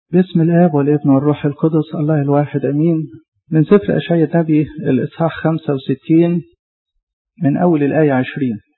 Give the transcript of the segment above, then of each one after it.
باسم الآب والابن والروح القدس الله الواحد أمين. من سفر أشعياء النبي الإصحاح 65 من أول الآية 20.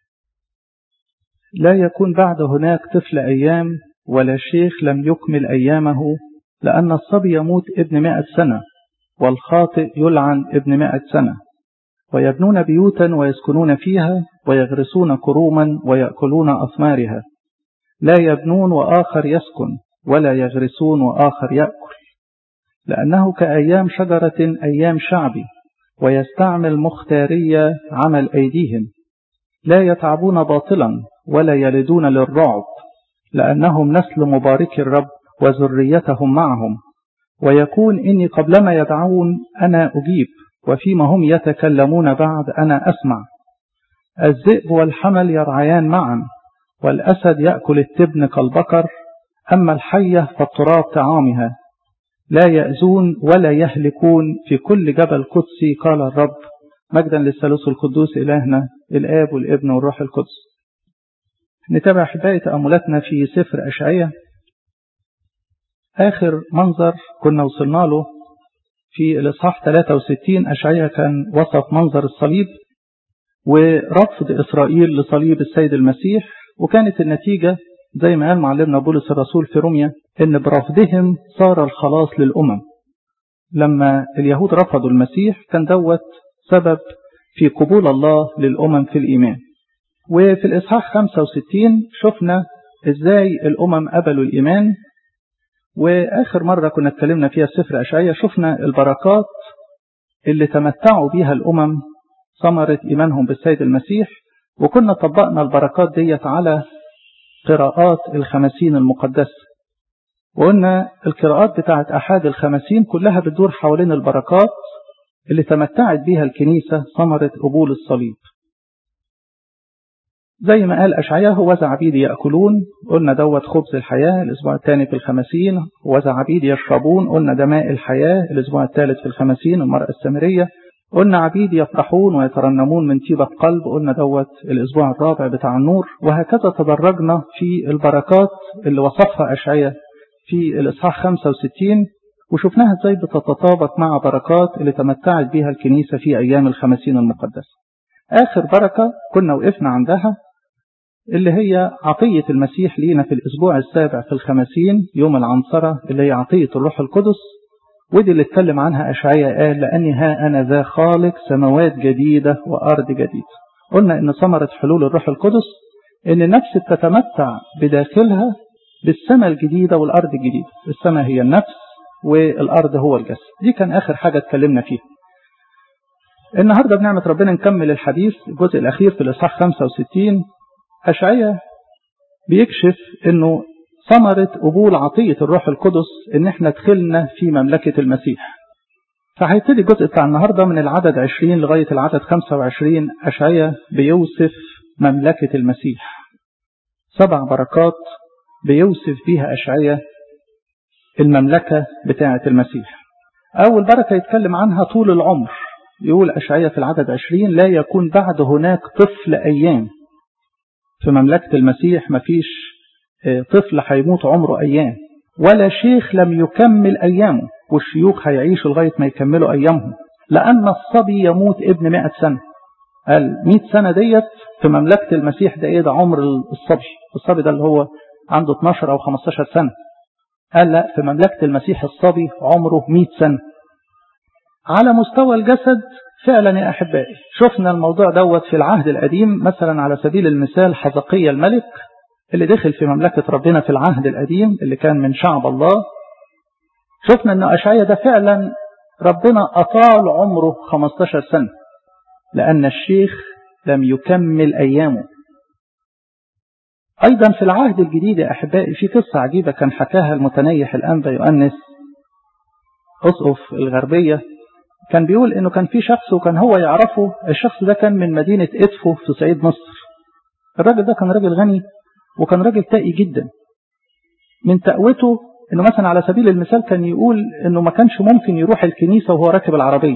لا يكون بعد هناك طفل أيام ولا شيخ لم يكمل أيامه، لأن الصبي يموت ابن 100 سنة والخاطئ يلعن ابن 100 سنة. ويبنون بيوتا ويسكنون فيها ويغرسون كروما ويأكلون أثمارها. لا يبنون وآخر يسكن، ولا يغرسون وآخر يأكل، لأنه كأيام شجرة أيام شعبي، ويستعمل مختارية عمل أيديهم. لا يتعبون باطلا ولا يلدون للرعب، لأنهم نسل مبارك الرب وذريتهم معهم. ويكون إني قبلما يدعون أنا أجيب، وفيما هم يتكلمون بعد أنا أسمع. الذئب والحمل يرعيان معا، والأسد يأكل التبن كالبقر، أما الحية فالتراب طعامها. لا يأذون ولا يهلكون في كل جبل قدسي، قال الرب. مجدا للثالوث القدوس إلهنا الآب والابن والروح القدس. نتابع أحبائي تأملاتنا في سفر أشعياء. آخر منظر كنا وصلنا له في الإصحاح 63. أشعياء كان وصف منظر الصليب ورفض إسرائيل لصليب السيد المسيح، وكانت النتيجة زي ما قال معلمنا بولس الرسول في روميا إن برفضهم صار الخلاص للأمم. لما اليهود رفضوا المسيح كان دوت سبب في قبول الله للأمم في الإيمان. وفي الإصحاح 65 شفنا إزاي الأمم قبلوا الإيمان. وآخر مرة كنا اتكلمنا فيها سفر أشعياء شفنا البركات اللي تمتعوا بيها الأمم ثمرة إيمانهم بالسيد المسيح، وكنا طبقنا البركات ديت على قراءات الخمسين المقدسة. وقلنا القراءات بتاعت أحد الخمسين كلها بتدور حوالين البركات اللي تمتعت بيها الكنيسة ثمرة قبول الصليب. زي ما قال أشعياء هو عبيد يأكلون، قلنا دوت خبز الحياة الأسبوع الثاني في الخمسين. عبيد يشربون، قلنا ده ماء الحياة الأسبوع الثالث في الخمسين المرأة السامرية. قلنا عبيد يفرحون ويترنمون من طيبة قلب، قلنا دوت الأسبوع الرابع بتاع النور. وهكذا تدرجنا في البركات اللي وصفها أشعياء في الإصحاح 65، وشفناها ازاي بتتطابق مع بركات اللي تمتعت بها الكنيسة في أيام الخمسين المقدسة. آخر بركة كنا وقفنا عندها اللي هي عطية المسيح لينا في الأسبوع السابع في الخمسين يوم العنصرة، اللي هي عطية الروح القدس. ودي اللي اتكلم عنها أشعياء قال لأني ها أنا ذا خالق سماوات جديدة وأرض جديدة. قلنا إن ثمرة حلول الروح القدس إن النفس تتمتع بداخلها بالسماء الجديدة والأرض الجديدة. السماء هي النفس والأرض هو الجسد. دي كان آخر حاجة اتكلمنا فيها. النهاردة بنعمة ربنا نكمل الحديث الجزء الأخير في الإصحاح 65. أشعياء بيكشف إنه ثمرة قبول عطية الروح القدس إن احنا دخلنا في مملكة المسيح. فهيبتدي الجزء بتاع النهاردة من العدد 20 لغاية العدد 25. أشعياء بيوصف مملكة المسيح. 7 بركات بيوصف بيها أشعياء المملكة بتاعة المسيح. أول بركة يتكلم عنها طول العمر. يقول أشعياء في العدد 20 لا يكون بعد هناك طفل أيام. في مملكة المسيح مفيش طفل هيموت عمره أيام، ولا شيخ لم يكمل أيامه، والشيوخ هيعيشوا لغاية ما يكملوا أيامهم، لأن الصبي يموت ابن 100 سنة. قال 100 سنة ديت في مملكة المسيح ده إيه؟ ده عمر الصبي ده اللي هو عنده 12 أو 15 سنة. قال لا، في مملكة المسيح الصبي عمره 100 سنة. على مستوى الجسد فعلا يا أحبائي شفنا الموضوع دوت في العهد القديم. مثلا على سبيل المثال حزقيا الملك اللي دخل في مملكة ربنا في العهد القديم اللي كان من شعب الله. شفنا أن أشعياء ده فعلا ربنا أطال عمره 15 سنة لأن الشيخ لم يكمل أيامه. أيضا في العهد الجديد يا أحبائي في قصة عجيبة كان حكاها المتنيح الأنبا يؤنس أسقف الغربية. كان بيقول إنه كان في شخص وكان هو يعرفه. الشخص ده كان من مدينة إدفو في صعيد مصر. الراجل ده كان راجل غني وكان راجل تقي جدا. من تقوته إنه مثلا على سبيل المثال كان يقول إنه ما كانش ممكن يروح الكنيسة وهو راكب العربية،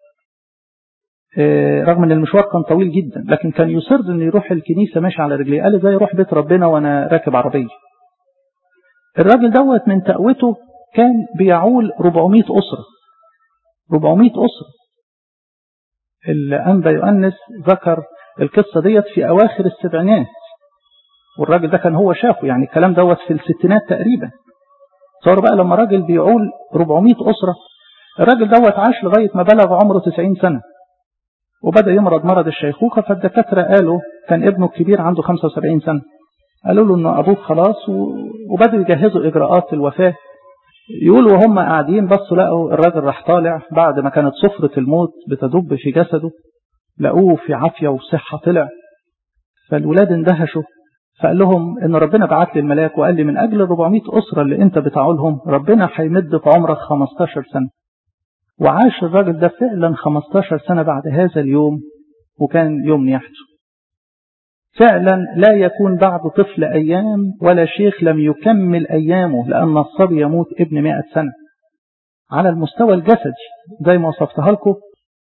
رغم إن المشوار كان طويل جدا، لكن كان يصر إنه يروح الكنيسة ماشي على رجليه. قال ازاي يروح بيت ربنا وأنا راكب عربية؟ الراجل دوت من تقوته كان بيعول 400 أسرة. 400 أسرة. الأنبا يؤنس ذكر القصة ديت في أواخر السبعينات، والراجل ده كان هو شافه، يعني الكلام دوت في الستينات تقريبا. صار بقى لما راجل بيعول 400 أسرة، الراجل دوت عاش لغاية ما بلغ عمره 90 سنة وبدأ يمرض مرض الشيخوخة. فالدكاترة قالوا كان ابنه الكبير عنده 75 سنة، قالوا له انه ابوك خلاص، وبدأوا يجهزوا اجراءات الوفاة. يقولوا وهم قاعدين بصوا لقوا الراجل راح طالع بعد ما كانت صفرة الموت بتدب في جسده، لقوه في عافية وصحة طلع. فالولاد اندهشوا، فقال لهم ان ربنا بعت لي الملاك وقال لي من اجل 400 اسرة اللي انت بتعولهم ربنا هيمد في عمرك 15 سنة. وعاش الراجل ده فعلا 15 سنة بعد هذا اليوم، وكان يوم نياحته. فعلا لا يكون بعد طفل أيام ولا شيخ لم يكمل أيامه، لأن الصبي يموت ابن 100 سنة. على المستوى الجسدي زي ما وصفتها لكم،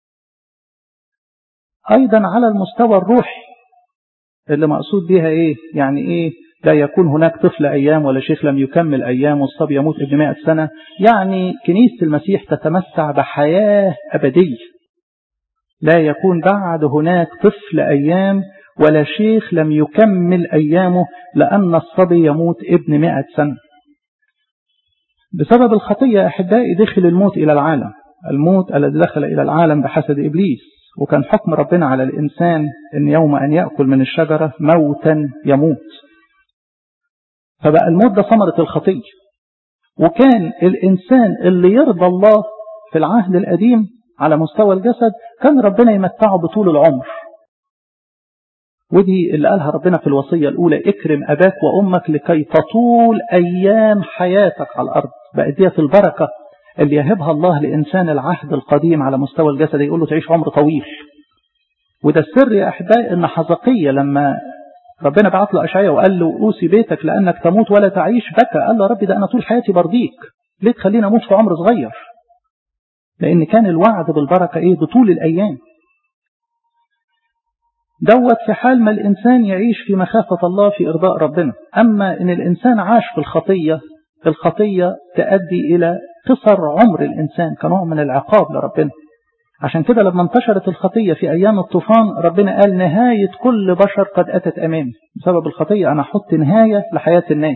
أيضا على المستوى الروحي اللي مقصود بها إيه؟ يعني إيه لا يكون هناك طفل أيام ولا شيخ لم يكمل أيام والصبي يموت ابن 100 سنة؟ يعني كنيسة المسيح تتمتع بحياة أبدية، لا يكون بعد هناك طفل أيام ولا شيخ لم يكمل أيامه، لأن الصبي يموت ابن 100 سنة. بسبب الخطية أحبائي دخل الموت إلى العالم، الموت الذي دخل إلى العالم بحسد إبليس، وكان حكم ربنا على الإنسان أن يوم أن يأكل من الشجرة موتا يموت. فبقى الموت ده ثمرة الخطية. وكان الإنسان اللي يرضى الله في العهد القديم على مستوى الجسد كان ربنا يمتعه بطول العمر، ودي اللي قالها ربنا في الوصية الأولى: اكرم أباك وأمك لكي تطول أيام حياتك على الأرض. بقى دي في البركة اللي يهبها الله لإنسان العهد القديم على مستوى الجسد، يقول له تعيش عمر طويل. وده السر يا أحبائي إن حزقية لما ربنا بعت له أشعياء وقال له أوصي بيتك لأنك تموت ولا تعيش، بكى قال له ربي ده أنا طول حياتي برضيك، ليه تخليني أموت في عمر صغير؟ لأن كان الوعد بالبركة إيه؟ بطول الأيام. دوت في حال ما الإنسان يعيش في مخافة الله في إرضاء ربنا. أما إن الإنسان عاش في الخطية تؤدي إلى قصر عمر الإنسان كنوع من العقاب لربنا. عشان كده لما انتشرت الخطية في أيام الطوفان ربنا قال نهاية كل بشر قد أتت أمامي، بسبب الخطية أنا أحط نهاية لحياة الناس.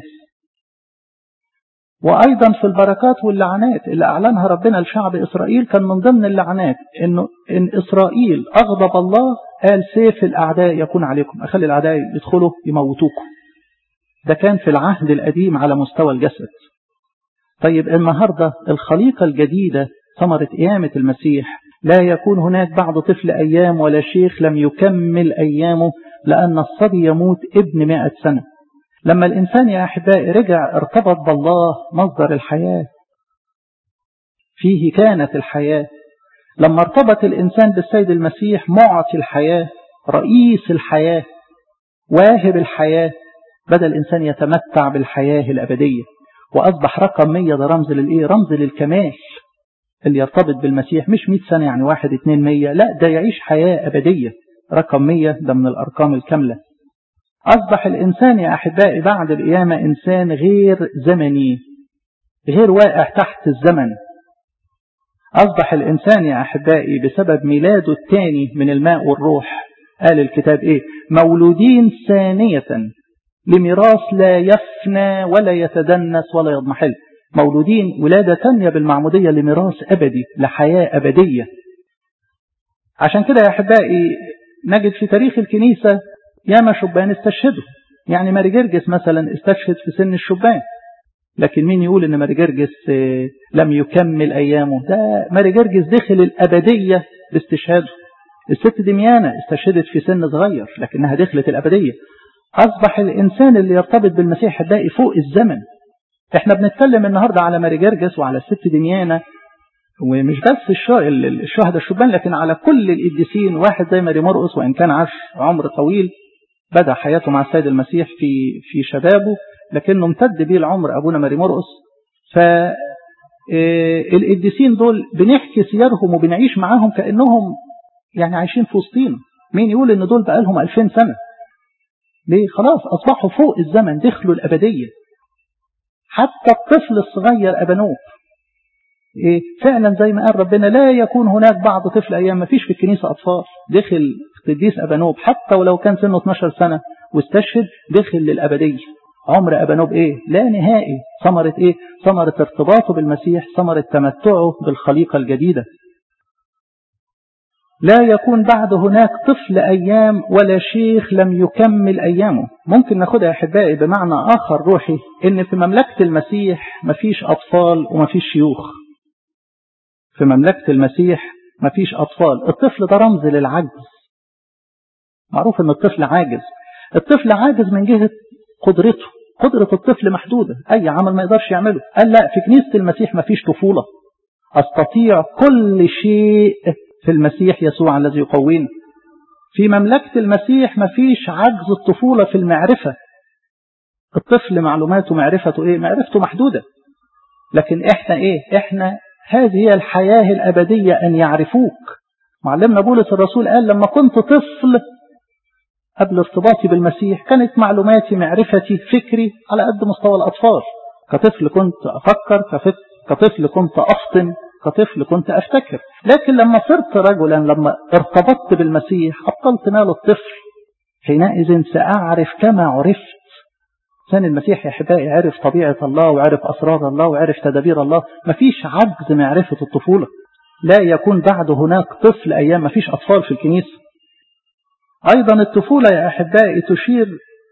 وأيضا في البركات واللعنات اللي أعلنها ربنا لشعب إسرائيل كان من ضمن اللعنات إن إسرائيل أغضب الله، قال سيف الأعداء يكون عليكم، أخلي الأعداء يدخلوا يموتوكم. ده كان في العهد القديم على مستوى الجسد. طيب النهاردة الخليقة الجديدة ثمرة قيامة المسيح، لا يكون هناك بعد طفل أيام ولا شيخ لم يكمل أيامه، لأن الصبي يموت ابن 100 سنة. لما الإنسان يا أحبائي رجع ارتبط بالله مصدر الحياة، فيه كانت الحياة. لما ارتبط الإنسان بالسيد المسيح معطي الحياة، رئيس الحياة، واهب الحياة، بدأ الإنسان يتمتع بالحياة الأبدية. وأصبح رقم 100 ده رمز للإيه؟ رمز للكمال. اللي يرتبط بالمسيح مش 100 سنة يعني 1 2 100، لا ده يعيش حياة أبدية. رقم 100 ده من الأرقام الكاملة. أصبح الإنسان يا أحبائي بعد القيامة إنسان غير زمني، غير واقع تحت الزمن. أصبح الإنسان يا أحبائي بسبب ميلاده الثاني من الماء والروح، قال الكتاب إيه؟ مولودين ثانية لميراث لا يفنى ولا يتدنس ولا يضمحل. مولودين ولادة ثانية بالمعمودية لميراث أبدي، لحياة أبدية. عشان كده يا أحبائي نجد في تاريخ الكنيسة ياما شبان استشهدوا. يعني ماري جرجس مثلا استشهد في سن الشبان، لكن مين يقول ان ماري جرجس لم يكمل ايامه؟ ده ماري جرجس دخل الابدية باستشهاده. الست دميانة استشهدت في سن صغير لكنها دخلت الابدية. اصبح الانسان اللي يرتبط بالمسيح باقي فوق الزمن. احنا بنتكلم النهاردة على ماري جرجس وعلى الست دميانة، ومش بس الشهداء الشبان، لكن على كل القديسين. واحد زي ماري مرقس وان كان عاش عمر طويل، بدأ حياته مع السيد المسيح في شبابه، لكنه امتد به العمر أبونا ماري مرقس. فالقديسين دول بنحكي سيرهم وبنعيش معاهم كأنهم يعني عايشين في وسطينا. مين يقول ان دول بقى لهم 2000 سنة؟ ليه؟ خلاص أصبحوا فوق الزمن، دخلوا الأبدية. حتى الطفل الصغير أبانوب إيه فعلا زي ما قال ربنا لا يكون هناك بعض طفل أيام. ما فيش في الكنيسة أطفال. دخل قديس أبانوب حتى ولو كان سنه 12 سنة واستشهد دخل للأبدية. عمر أبانوب إيه لا نهائي. ثمرة إيه؟ ثمرة ارتباطه بالمسيح، ثمرة تمتعه بالخليقة الجديدة. لا يكون بعد هناك طفل أيام ولا شيخ لم يكمل أيامه. ممكن ناخدها يا أحبائي بمعنى آخر روحي، إن في مملكة المسيح مفيش أطفال ومفيش شيوخ. في مملكة المسيح مفيش أطفال. الطفل ده رمز للعجز. معروف إن الطفل عاجز. الطفل عاجز من جهة قدرته. قدرة الطفل محدودة، أي عمل ما يقدرش يعمله. قال لا، في كنيسة المسيح مفيش طفولة. أستطيع كل شيء في المسيح يسوع الذي يقويني. في مملكة المسيح مفيش عجز الطفولة في المعرفة. الطفل معلوماته معرفته إيه؟ معرفته محدودة. لكن إحنا إيه؟ إحنا هذه هي الحياة الأبدية أن يعرفوك. معلمنا بولس الرسول قال لما كنت طفل قبل ارتباطي بالمسيح كانت معلوماتي معرفتي فكري على قد مستوى الأطفال. كطفل كنت أفكر، كطفل كنت أفطن، كطفل كنت أفتكر. لكن لما صرت رجلا، لما ارتبطت بالمسيح أبطلت مال الطفل. حينئذ سأعرف كما عرفت. إنسان المسيح يا أحبائي عرف طبيعة الله وعرف أسرار الله وعرف تدابير الله. مفيش عجز معرفة الطفولة. لا يكون بعد هناك طفل أيام. مفيش أطفال في الكنيسة. أيضا الطفولة يا أحبائي تشير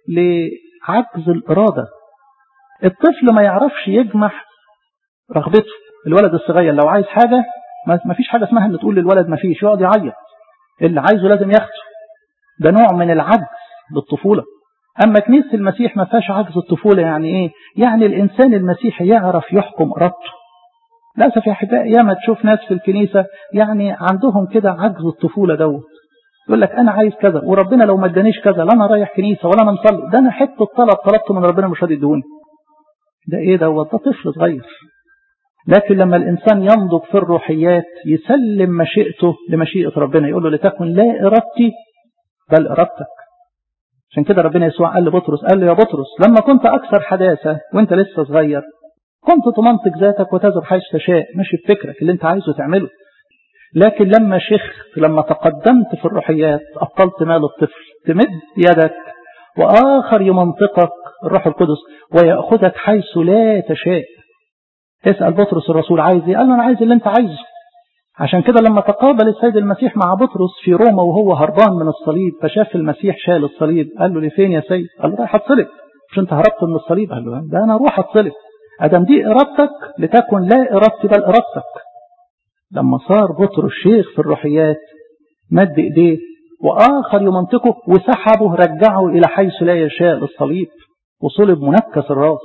لعجز الإرادة. الطفل ما يعرفش يجمح رغبته. الولد الصغير لو عايز حاجة ما فيش حاجة اسمها ان تقول للولد ما فيش، يقعد يعيط. اللي عايزه لازم ياخده. ده نوع من العجز بالطفولة. أما كنيسة المسيح ما فيهاش عجز الطفولة. يعني إيه؟ يعني الإنسان المسيحي يعرف يحكم إرادته. للأسف يا أحبائي ياما تشوف ناس في الكنيسة يعني عندهم كده عجز الطفولة دوت. يقول لك أنا عايز كذا وربنا لو ما ادانيش كذا لا أنا رايح كنيسة ولا أنا مصلي. ده أنا حتة طلبته من ربنا مش راضي يدوني. ده إيه دوت؟ ده طفل صغير. لكن لما الإنسان ينضج في الروحيات يسلم مشيئته لمشيئة ربنا، يقول له لتكن لا إرادتي بل إرادتك. عشان كده ربنا يسوع قال لبطرس، قال له يا بطرس لما كنت أكثر حداثة وانت لسه صغير كنت تمنطق ذاتك وتذهب حيث تشاء، ماشي بفكرك اللي انت عايزه تعمله. لكن لما شخت، لما تقدمت في الروحيات أبطلت مال الطفل. تمد يدك وآخر يمنطقك الروح القدس ويأخذك حيث لا تشاء. اسأل بطرس الرسول عايز ايه؟ قال له انا عايز اللي انت عايزه. عشان كده لما تقابل السيد المسيح مع بطرس في روما وهو هربان من الصليب فشاف المسيح شال الصليب، قال له لفين يا سيد؟ قال له رايح اتصلب. مش انت هربت من الصليب؟ قال له ده انا اروح اتصلب. ادم دي ارادتك لتكن لا ارادتي بل ارادتك. لما صار بطرس شيخ في الروحيات مد ايديه واخر يمنطقه وسحبه رجعه الى حيث لا يشاء للصليب وصلب منكس الراس.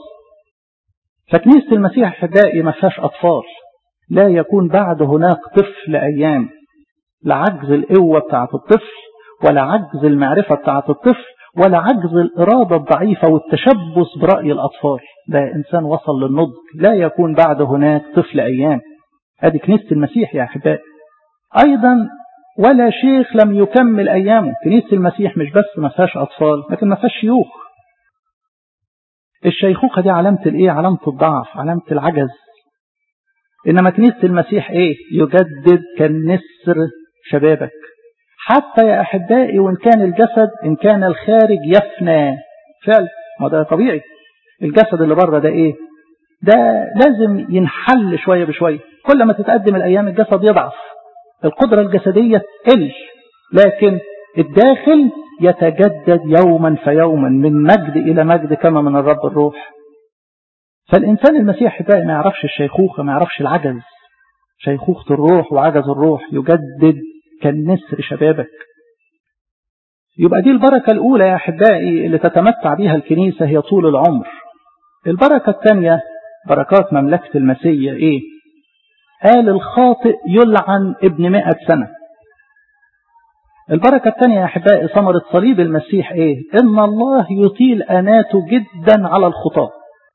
فكنيسة المسيح أحبائي ما فيهاش أطفال. لا يكون بعد هناك طفل أيام. لا عجز القوة بتاعة الطفل ولا عجز المعرفة بتاعة الطفل ولا عجز الإرادة الضعيفة والتشبث برأي الأطفال. ده إنسان وصل للنضج. لا يكون بعد هناك طفل أيام. هذه كنيسة المسيح يا أحبائي. أيضا ولا شيخ لم يكمل أيامه. كنيسة المسيح مش بس ما فيهاش أطفال لكن ما فيهاش شيوخ. الشيخوخة دي علامة الايه؟ علامة الضعف، علامة العجز. انما كنيسة المسيح ايه؟ يجدد كالنسر شبابك. حتى يا احبائي وان كان الجسد ان كان الخارج يفنى فعلا، ما ده طبيعي. الجسد اللي بره ده ايه؟ ده لازم ينحل شوية بشوية. كل ما تتقدم الايام الجسد يضعف، القدرة الجسدية تقل، لكن الداخل يتجدد يوما فيوما من مجد إلى مجد كما من الرب الروح. فالإنسان المسيح بقى ما يعرفش الشيخوخة، ما يعرفش العجز. شيخوخة الروح وعجز الروح يجدد كالنسر شبابك. يبقى دي البركة الأولى يا أحبائي اللي تتمتع بها الكنيسة، هي طول العمر. البركة الثانية بركات مملكة المسيح إيه؟ قال الخاطئ يلعن ابن 100 سنة. البركة الثانية يا أحبائي ثمرة صليب المسيح إيه؟ إن الله يطيل أناته جدا على الخطاة.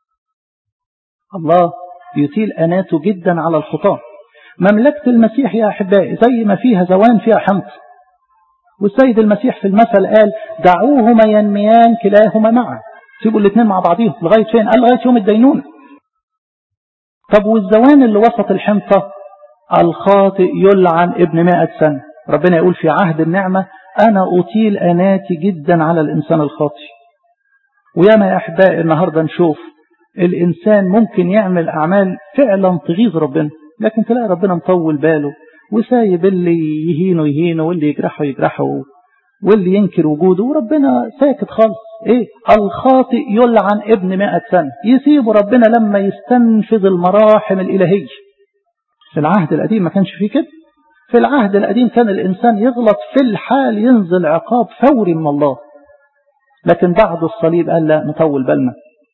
الله يطيل أناته جدا على الخطاة. مملكة المسيح يا أحبائي زي ما فيها زوان فيها حمض. والسيد المسيح في المثل قال دعوهما ينميان كلاهما معا. سيبوا الاثنين مع بعضهم لغاية فين؟ قال لغاية يوم الدينونة. طب والزوان اللي وسط الحنطة؟ الخاطئ يلعن ابن 100 سنة. ربنا يقول في عهد النعمة أنا أطيل أناتي جدا على الإنسان الخاطئ. وياما يا أحبائي النهاردة نشوف الإنسان ممكن يعمل أعمال فعلا تغيظ ربنا، لكن تلاقي ربنا مطول باله وسايب اللي يهينه واللي يجرحه واللي ينكر وجوده، وربنا ساكت خالص. ايه؟ الخاطئ يلعن ابن 100 سنة. يسيبه ربنا لما يستنفذ المراحم الإلهية. في العهد القديم ما كانش فيه كده. في العهد القديم كان الإنسان يغلط في الحال ينزل عقاب فوري من الله، لكن بعد الصليب قال لا، نطول بالنا.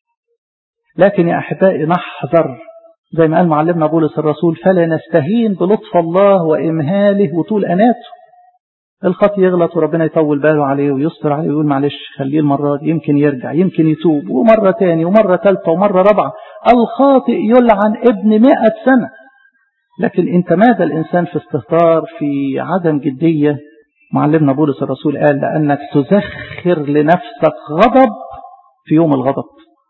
لكن يا أحبائي نحذر، زي ما قال معلمنا بولس الرسول: فلا نستهين بلطف الله وإمهاله وطول أناته. الخطي يغلط وربنا يطول باله عليه ويصبر عليه ويقول معلش خليه المرة دي، يمكن يرجع، يمكن يتوب، ومرة تاني ومرة ثالثة ومرة رابعة. الخاطئ يلعن ابن 100 سنة. لكن إن تمادى الإنسان في استهتار، في عدم جدية، معلمنا بولس الرسول قال: لأنك تزخر لنفسك غضب في يوم الغضب.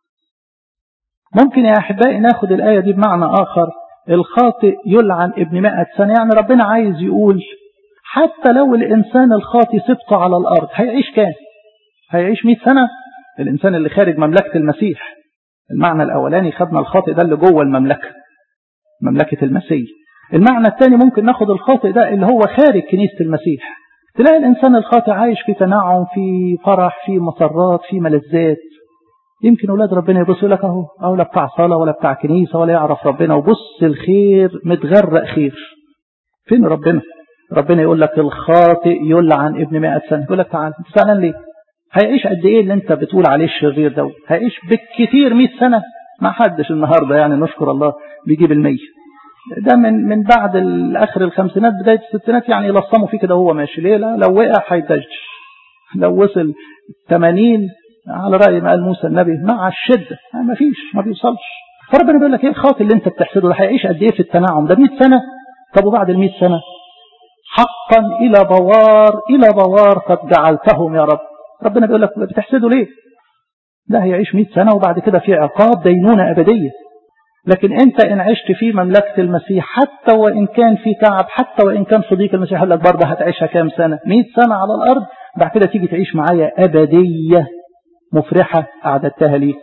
ممكن يا أحبائي ناخد الآية دي بمعنى آخر: الخاطئ يلعن ابن 100 سنة، يعني ربنا عايز يقول حتى لو الإنسان الخاطئ سبته على الأرض هيعيش كام؟ هيعيش 100 سنة. الإنسان اللي خارج مملكة المسيح، المعنى الأولاني خدنا الخاطئ ده اللي جوه المملكة، مملكة المسيح. المعنى الثاني ممكن ناخد الخاطئ ده اللي هو خارج كنيسة المسيح. تلاقي الإنسان الخاطئ عايش في تنعم، في فرح، في مسرات، في ملذات. يمكن أولاد ربنا يبصوا لك أهو لا بتاع صلاة ولا بتاع كنيسة ولا يعرف ربنا، وبص الخير متغرق خير. فين ربنا؟ ربنا يقول لك الخاطئ يلعن ابن 100 سنة. يقول لك تعال، انت زعلان ليه؟ هيعيش قد ايه اللي انت بتقول عليه الشرير ده؟ هيعيش بالكثير 100 سنة. ما حدش النهارده يعني نشكر الله بيجيب ال100. ده من بعد اخر الخمسينات بداية الستينات يعني يلصموا فيه كده وهو ماشي. ليه؟ لا، لو وقع هيدجش. لو وصل 80 على رأي ما قال موسى النبي مع الشدة ما فيش، ما بيوصلش. فربنا بيقول لك ايه الخاطئ اللي انت بتحسده ده؟ هيعيش قد ايه في التنعم ده؟ 100 سنة. طب وبعد ال100 سنة؟ حقا إلى بوار قد جعلتهم يا رب. ربنا بيقول لك بتحسده ليه؟ ده هيعيش 100 سنة وبعد كده في عقاب دينونة أبدية. لكن أنت إن عشت في مملكة المسيح، حتى وإن كان في تعب، حتى وإن كان صديق المسيح يقول لك برضه هتعيشها كام سنة؟ 100 سنة على الأرض، بعد كده تيجي تعيش معايا أبدية مفرحة أعددتها ليك.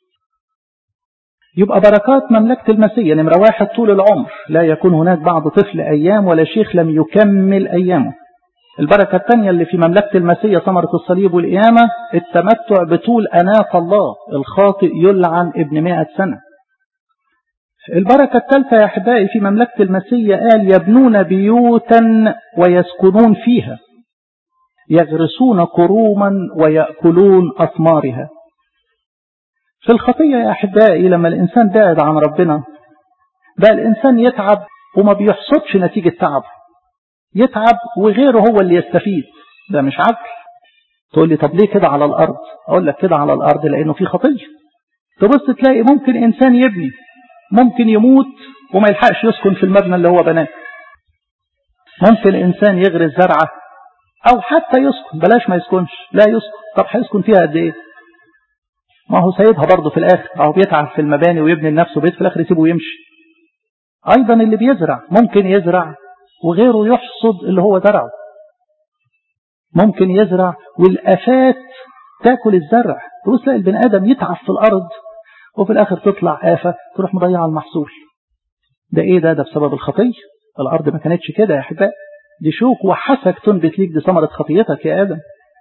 يبقى بركات مملكة المسيح: نمرة 1 طول العمر، لا يكون هناك بعد طفل أيام ولا شيخ لم يكمل أيامه. البركة الثانية اللي في مملكة المسيح ثمرة الصليب والقيامة: التمتع بطول أناة الله. الخاطئ يلعن ابن 100 سنة. البركة الثالثة يا أحبائي في مملكة المسيح قال: يبنون بيوتا ويسكنون فيها، يغرسون كروما ويأكلون أثمارها. في الخطية يا أحبائي لما الإنسان بعد عن ربنا بقى الإنسان يتعب وما بيحصدش نتيجة تعبه، يتعب وغيره هو اللي يستفيد. ده مش عدل. تقول لي طب ليه كده على الأرض؟ أقول لك كده على الأرض لأنه في خطية. تبص تلاقي ممكن إنسان يبني، ممكن يموت وما يلحقش يسكن في المبنى اللي هو بناه. ممكن إنسان يغرس زرعة أو حتى يسكن، بلاش ما يسكنش، لا يسكن. طب هيسكن فيها قد إيه؟ ما هو سيدها برضه في الآخر، أو بيتعب في المباني ويبني لنفسه بيت في الآخر يسيبه ويمشي. أيضا اللي بيزرع ممكن يزرع وغيره يحصد اللي هو زرعه. ممكن يزرع والآفات تاكل الزرع. تبص تلاقي البني آدم يتعب في الأرض وفي الآخر تطلع آفة تروح مضيعة المحصول. ده إيه ده بسبب الخطية. الأرض ما كانتش كده يا أحبائي، دي شوك وحسك تنبت ليك، دي ثمرة خطيتك يا آدم.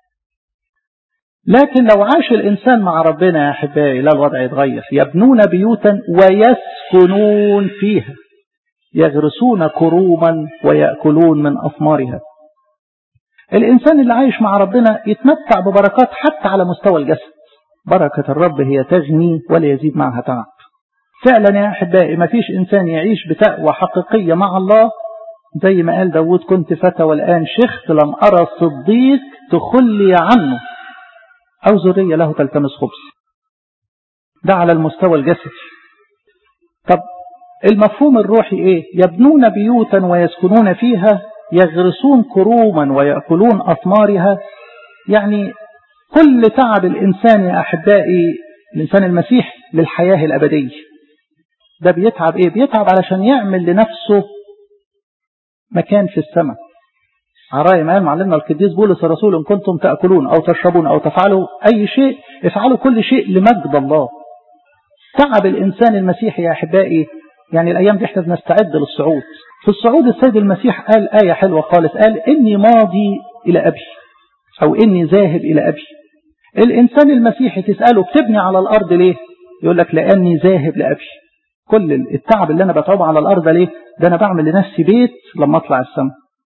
لكن لو عاش الإنسان مع ربنا يا أحبائي لا، الوضع يتغير. يبنون بيوتا ويسكنون فيها، يغرسون كروما ويأكلون من أثمارها. الإنسان اللي عايش مع ربنا يتمتع ببركات حتى على مستوى الجسد. بركة الرب هي تغني ولا يزيد معها تعب. فعلا يا أحبائي ما فيش إنسان يعيش بتقوى حقيقية مع الله زي ما قال داود: كنت فتى والآن شخت، لم أرى صديق تخلي عنه أو ذرية له تلتمس خبز. ده على المستوى الجسدي. طب المفهوم الروحي إيه؟ يبنون بيوتا ويسكنون فيها، يغرسون كروما ويأكلون أثمارها. يعني كل تعب الإنسان يا أحبائي، الإنسان المسيح للحياة الأبدية. ده بيتعب ايه؟ بيتعب علشان يعمل لنفسه مكان في السماء. عراية ما قال معلمنا القديس بولس الرسول: إن كنتم تأكلون أو تشربون أو تفعلوا أي شيء افعلوا كل شيء لمجد الله. تعب الإنسان المسيحي يا أحبائي، يعني الأيام دي احنا بنستعد للصعود. في الصعود السيد المسيح قال آية حلوة خالص، قال: إني ماضي إلى أبي، أو إني ذاهب إلى أبي. الإنسان المسيحي تسأله: بتبني على الأرض ليه؟ يقول لك: لأني ذاهب لأبي. كل التعب اللي أنا بتعبه على الأرض ليه؟ ده أنا بعمل لنفسي بيت لما أطلع السماء.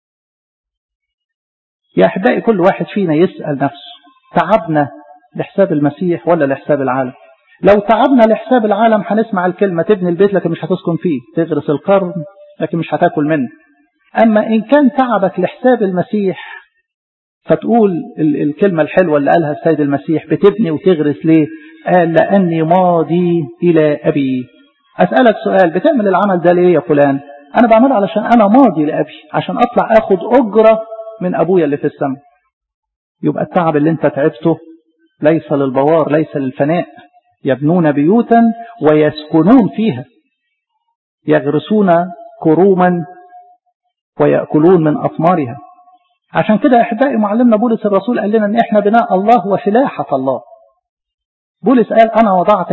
يا أحبائي كل واحد فينا يسأل نفسه: تعبنا لحساب المسيح ولا لحساب العالم؟ لو تعبنا لحساب العالم هنسمع الكلمة: تبني البيت لكن مش هتسكن فيه، تغرس القرن لكن مش هتاكل منه. أما إن كان تعبك لحساب المسيح فتقول الكلمة الحلوة اللي قالها السيد المسيح: بتبني وتغرس ليه؟ قال: لأني ماضي إلى أبي. أسألك سؤال: بتعمل العمل ده ليه يا فلان؟ أنا بعمله علشان أنا ماضي لأبي، عشان أطلع أخد أجرة من أبويا اللي في السماء. يبقى التعب اللي انت تعبته ليس للبوار، ليس للفناء. يبنون بيوتا ويسكنون فيها، يغرسون كروما ويأكلون من أثمارها. عشان كده أحبائي معلمنا بولس الرسول قال لنا ان احنا بناء الله وفلاحة الله. بولس قال: أنا وضعت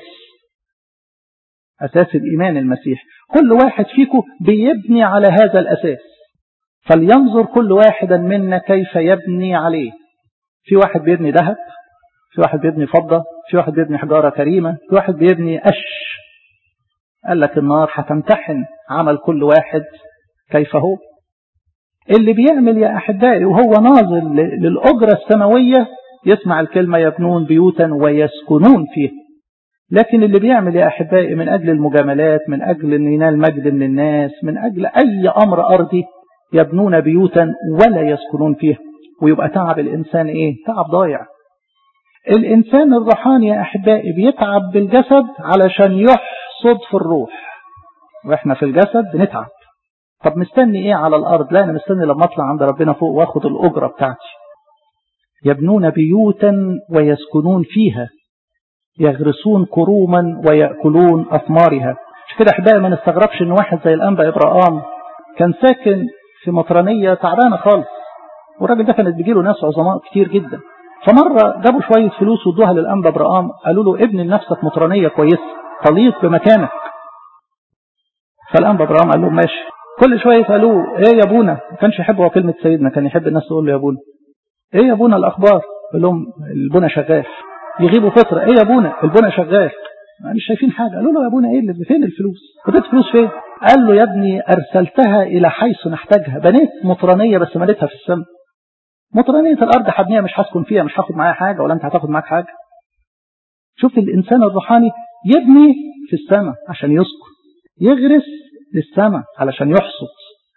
أساس الإيمان المسيح. كل واحد فيكم بيبني على هذا الأساس، فلينظر كل واحدا منا كيف يبني عليه. في واحد بيبني ذهب، في واحد بيبني فضة، في واحد بيبني حجارة كريمة، في واحد بيبني قش. قال لك النار هتمتحن عمل كل واحد كيف هو. اللي بيعمل يا أحبائي وهو ناظر للأجرة السماوية يسمع الكلمة: يبنون بيوتا ويسكنون فيها. لكن اللي بيعمل يا أحبائي من أجل المجاملات، من أجل أن ينال مجد من الناس، من أجل أي أمر أرضي، يبنون بيوتا ولا يسكنون فيها. ويبقى تعب الإنسان إيه؟ تعب ضايع. الإنسان الروحاني يا أحبائي بيتعب بالجسد علشان يحصد في الروح، وإحنا في الجسد بنتعب. طب مستني إيه على الأرض؟ لا، أنا مستني لما أطلع عند ربنا فوق وأخد الأجرة بتاعتي. يبنون بيوتا ويسكنون فيها، يغرسون كروما ويأكلون أثمارها. مش كده أحبائي ما نستغربش إن واحد زي الأنبا إبراهام كان ساكن في مطرانية تعبانة خالص، والراجل ده كانت بيجيله ناس عظماء كتير جدا. فمرة جابوا شوية فلوس وادوها للأنبا إبراهام، قالوا له: ابن لنفسك مطرانية كويسة تليق بمكانك. فالأنبا إبراهام قال له: ماشي. كل شوية يسألوه: ايه يا ابونا؟ ما كانش يحبوا كلمة سيدنا، كان يحب الناس تقول له يا ابونا. ايه يا ابونا الأخبار؟ يقول لهم: البنا شغال. يغيبوا فترة: ايه يا ابونا؟ البنا شغال. مش شايفين حاجة. قالوا له: يا ابونا ايه اللي فين الفلوس؟ خدت فلوس فين؟ قال له: يا ابني أرسلتها إلى حيث نحتاجها، بنيت مطرانية بس مليتها في السماء. مطرانية الأرض حبنية مش هسكن فيها، مش هاخد معايا حاجة ولا أنت هتاخد معاك حاجة. شوف الإنسان الروحاني يبني في السماء عشان يسكن، يغرس للسماء علشان يحصد.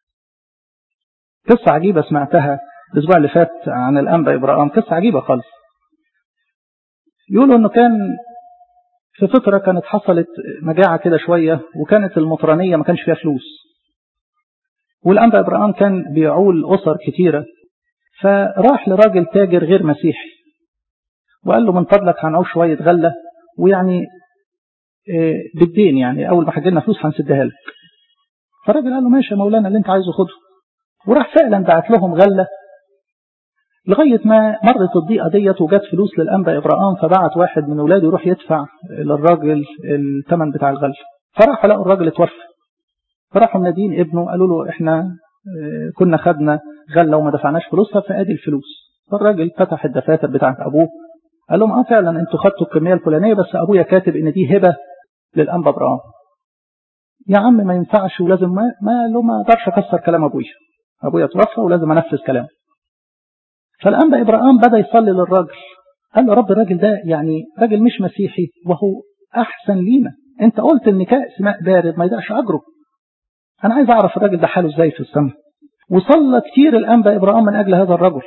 قصة عجيبة سمعتها الأسبوع اللي فات عن الأنبا إبراهام، قصة عجيبة خالص. يقولوا أنه كان في فترة كانت حصلت مجاعة كده شوية، وكانت المطرانية ما كانش فيها فلوس، والأنبا إبراهام كان بيعول أسر كتيرة. فراح لراجل تاجر غير مسيحي وقال له: من فضلك هنعوش شوية غلة، ويعني بالدين، يعني أول ما حجلنا فلوس هنسدها لك. فالراجل قال له: ماشي يا مولانا، اللي انت عايزه خده. وراح فعلا بعت لهم غلة، لغاية ما مرت الضيقة ديت وجات فلوس للأنبا إبراهام. فبعت واحد من أولاده يروح يدفع للراجل الثمن بتاع الغلة. فراحوا لقوا الراجل اتوفى، فراحوا منادين ابنه قالوا له: احنا كنا خدنا غلة وما دفعناش فلوسها، فادي الفلوس. فالراجل فتح الدفاتر بتاعت أبوه، قال لهم: فعلا انتوا خدتوا الكمية الفلانية، بس أبويا كاتب إن دي هبة للأنبا إبراهام. يا عم ما ينفعش، ولازم ما اقدرش أكسر كلام أبويا توفى ولازم أنفذ كلامه. فالأنبا إبراهام بدأ يصلي للراجل، قال له: رب الراجل ده يعني راجل مش مسيحي وهو أحسن لينا، أنت قلت إن كأس ماء بارد ما يضيعش أجره، أنا عايز أعرف الراجل ده حاله إزاي في السماء. وصلى كتير الأنبا إبراهام من أجل هذا الرجل.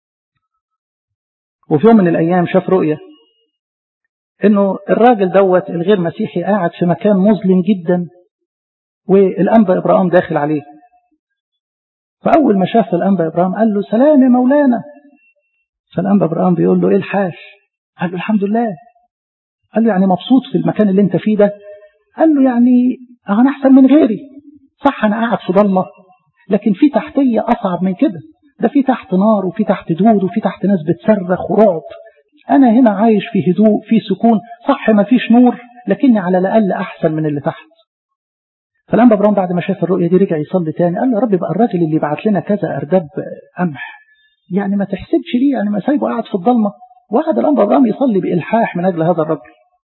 وفي يوم من الأيام شاف رؤية إنه الراجل دوت الغير مسيحي قاعد في مكان مظلم جدا، والأنبا إبراهام داخل عليه. فأول ما شاف الأنبا إبراهام قال له: سلام يا مولانا. فالأنبا إبراهام بيقول له: إيه الحال؟ قال له: الحمد لله. قال له: يعني مبسوط في المكان اللي انت فيه ده؟ قال له يعني أنا أحسن من غيري، صح أنا قاعد في ضلمة، لكن في تحتية أصعب من كده، ده في تحت نار وفي تحت دود وفي تحت ناس بتصرخ ورعب، أنا هنا عايش في هدوء في سكون، صح ما فيش نور لكني على الأقل أحسن من اللي تحت. فالأنبا برام بعد ما شاف الرؤية دي رجع يصلي تاني، قال له يا رب بقى الراجل اللي بعت لنا كذا أرداب قمح يعني ما تحسبش ليه، يعني ما سايبه قاعد في الضلمة. وقعد الأنبا برام يصلي بإلحاح من أجل هذا الرجل.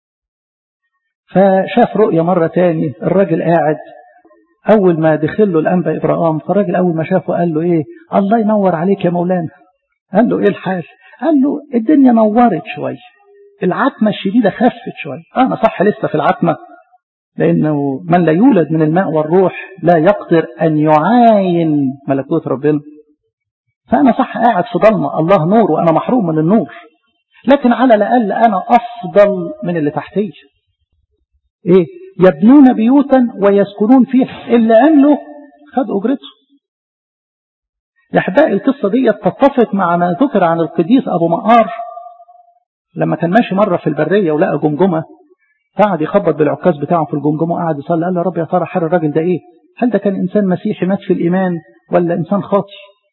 فشاف رؤية مرة تاني، الراجل قاعد، أول ما دخل له الأنبا إبراهام فالراجل أول ما شافه قال له إيه، الله ينور عليك يا مولانا. قال له إيه الحال؟ قال له الدنيا نورت شوية، العتمة الشديدة خفت شوية. أنا صح لسه في العتمة، لأنه من لا يولد من الماء والروح لا يقدر أن يعاين ملكوت ربنا. فأنا صح قاعد في ضلمة، الله نور وأنا محروم من النور، لكن على الأقل أنا أفضل من اللي تحتي. إيه؟ يبنون بيوتا ويسكنون فيها، اللي عمله خد أجرته. يا أحبائي القصة دي تتفق مع ما ذكر عن القديس أبو مقار لما كان ماشي مرة في البرية ولقى جمجمة، قعد يخبط بالعكاز بتاعه في الجمجمة وقعد يصلي، قال له يا رب يا ترى حال الراجل ده إيه؟ هل ده كان إنسان مسيحي مات في الإيمان ولا إنسان خاطي؟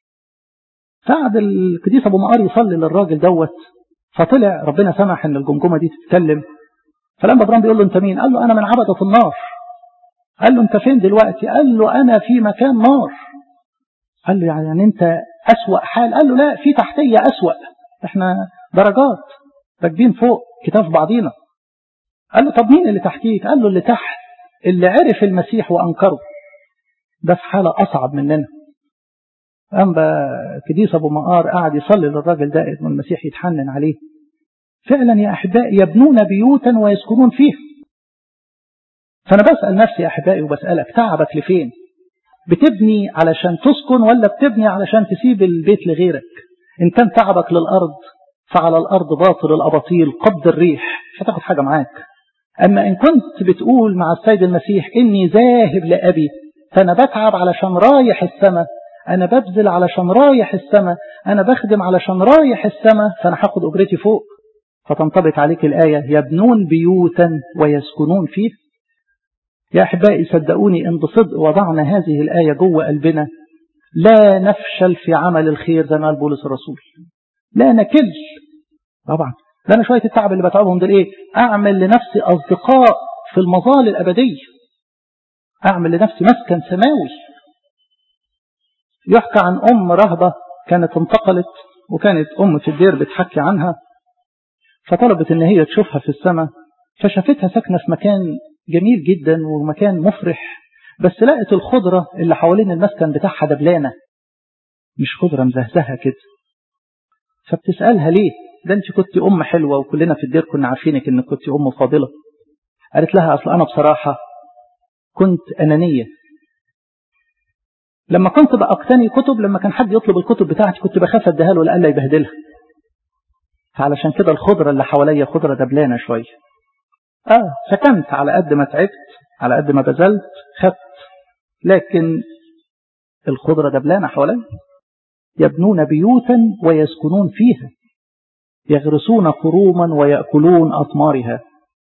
فقعد القديس أبو مقار يصلي للراجل دوت، فطلع ربنا سمح إن الجمجمة دي تتكلم. فلما برام بيقول له أنت مين؟ قال له أنا من عبدة النار. قال له أنت فين دلوقتي؟ قال له أنا في مكان نار. قال له يعني أنت أسوأ حال؟ قال له لا، في تحتية أسوأ، إحنا درجات راكبين فوق كتاف بعضينا. قال له طب مين اللي تحتيك؟ قال له اللي تحت اللي عرف المسيح وأنكره، ده في حالة أصعب مننا. قام قديس أبو مقار قاعد يصلي للراجل ده إن المسيح يتحنن عليه. فعلا يا أحبائي يبنون بيوتا ويسكنون فيها. فأنا بسأل نفسي يا أحبائي وبسألك، تعبك لفين؟ بتبني علشان تسكن ولا بتبني علشان تسيب البيت لغيرك؟ إن كان تعبك للأرض فعلى الأرض باطل الأباطيل قبض الريح، مش هتاخد حاجة معاك. أما إن كنت بتقول مع السيد المسيح إني ذاهب لأبي، فأنا بتعب علشان رايح السماء، أنا ببذل علشان رايح السماء، أنا بخدم علشان رايح السماء، فأنا هاخد أجرتي فوق. فتنطبق عليك الآية يبنون بيوتا ويسكنون فيه. يا أحبائي صدقوني إن بصدق وضعنا هذه الآية جوه قلبنا لا نفشل في عمل الخير زي ما قال بولس الرسول، لا نكل. طبعا ده أنا شوية التعب اللي بتعبهم ده إيه؟ أعمل لنفسي أصدقاء في المظال الأبدية، أعمل لنفسي مسكن سماوي. يحكى عن أم رهبة كانت انتقلت وكانت أم في الدير بتحكي عنها، فطلبت إن هي تشوفها في السماء، فشافتها ساكنة في مكان جميل جدا ومكان مفرح، بس لقت الخضرة اللي حوالين المسكن بتاعها دبلانة، مش خضرة مزهزهة كده. فبتسألها ليه؟ ده انت كنت أم حلوة وكلنا في الدير كنا عارفينك إنك كنت أم فاضلة. قالت لها أصل أنا بصراحة كنت أنانية، لما كنت بأقتني كتب، لما كان حد يطلب الكتب بتاعتي كنت بخاف اديها له لألا يبهدلها، فعلشان كده الخضرة اللي حواليا خضرة دبلانة شوية. سكنت على قد ما تعبت، على قد ما بذلت خدت، لكن الخضرة دبلانة حواليا. يبنون بيوتا ويسكنون فيها، يغرسون كروما ويأكلون أثمارها.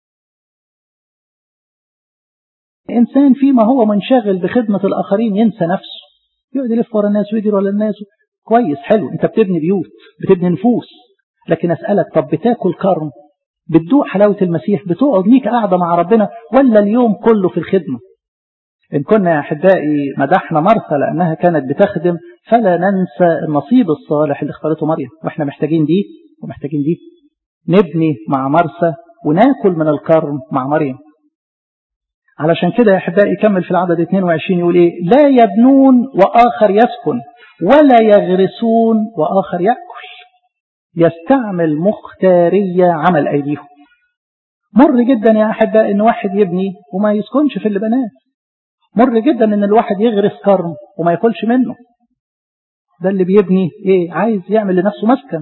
إنسان فيما هو منشغل بخدمة الآخرين ينسى نفسه، يقعد يلف ورا الناس ويجري ورا الناس. كويس حلو، أنت بتبني بيوت بتبني نفوس، لكن أسألك طب بتاكل كرم؟ بتدوق حلاوة المسيح؟ بتقعد ليك قاعدة مع ربنا ولا اليوم كله في الخدمة؟ إن كنا يا أحبائي مدحنا مرثا لأنها كانت بتخدم، فلا ننسى النصيب الصالح اللي اختارته مريم، وإحنا محتاجين دي ومحتاجين دي. نبني مع مرثا وناكل من الكرم مع مريم. علشان كده يا أحبائي يكمل في العدد 22 يقول إيه؟ لا يبنون وآخر يسكن، ولا يغرسون وآخر يأكل، يستعمل مختارية عمل أيديهم. مر جدا يا أحبائي إن واحد يبني وما يسكنش في اللي بناه، مر جدا إن الواحد يغرس كرم وما ياكلش منه. ده اللي بيبني إيه؟ عايز يعمل لنفسه مسكن.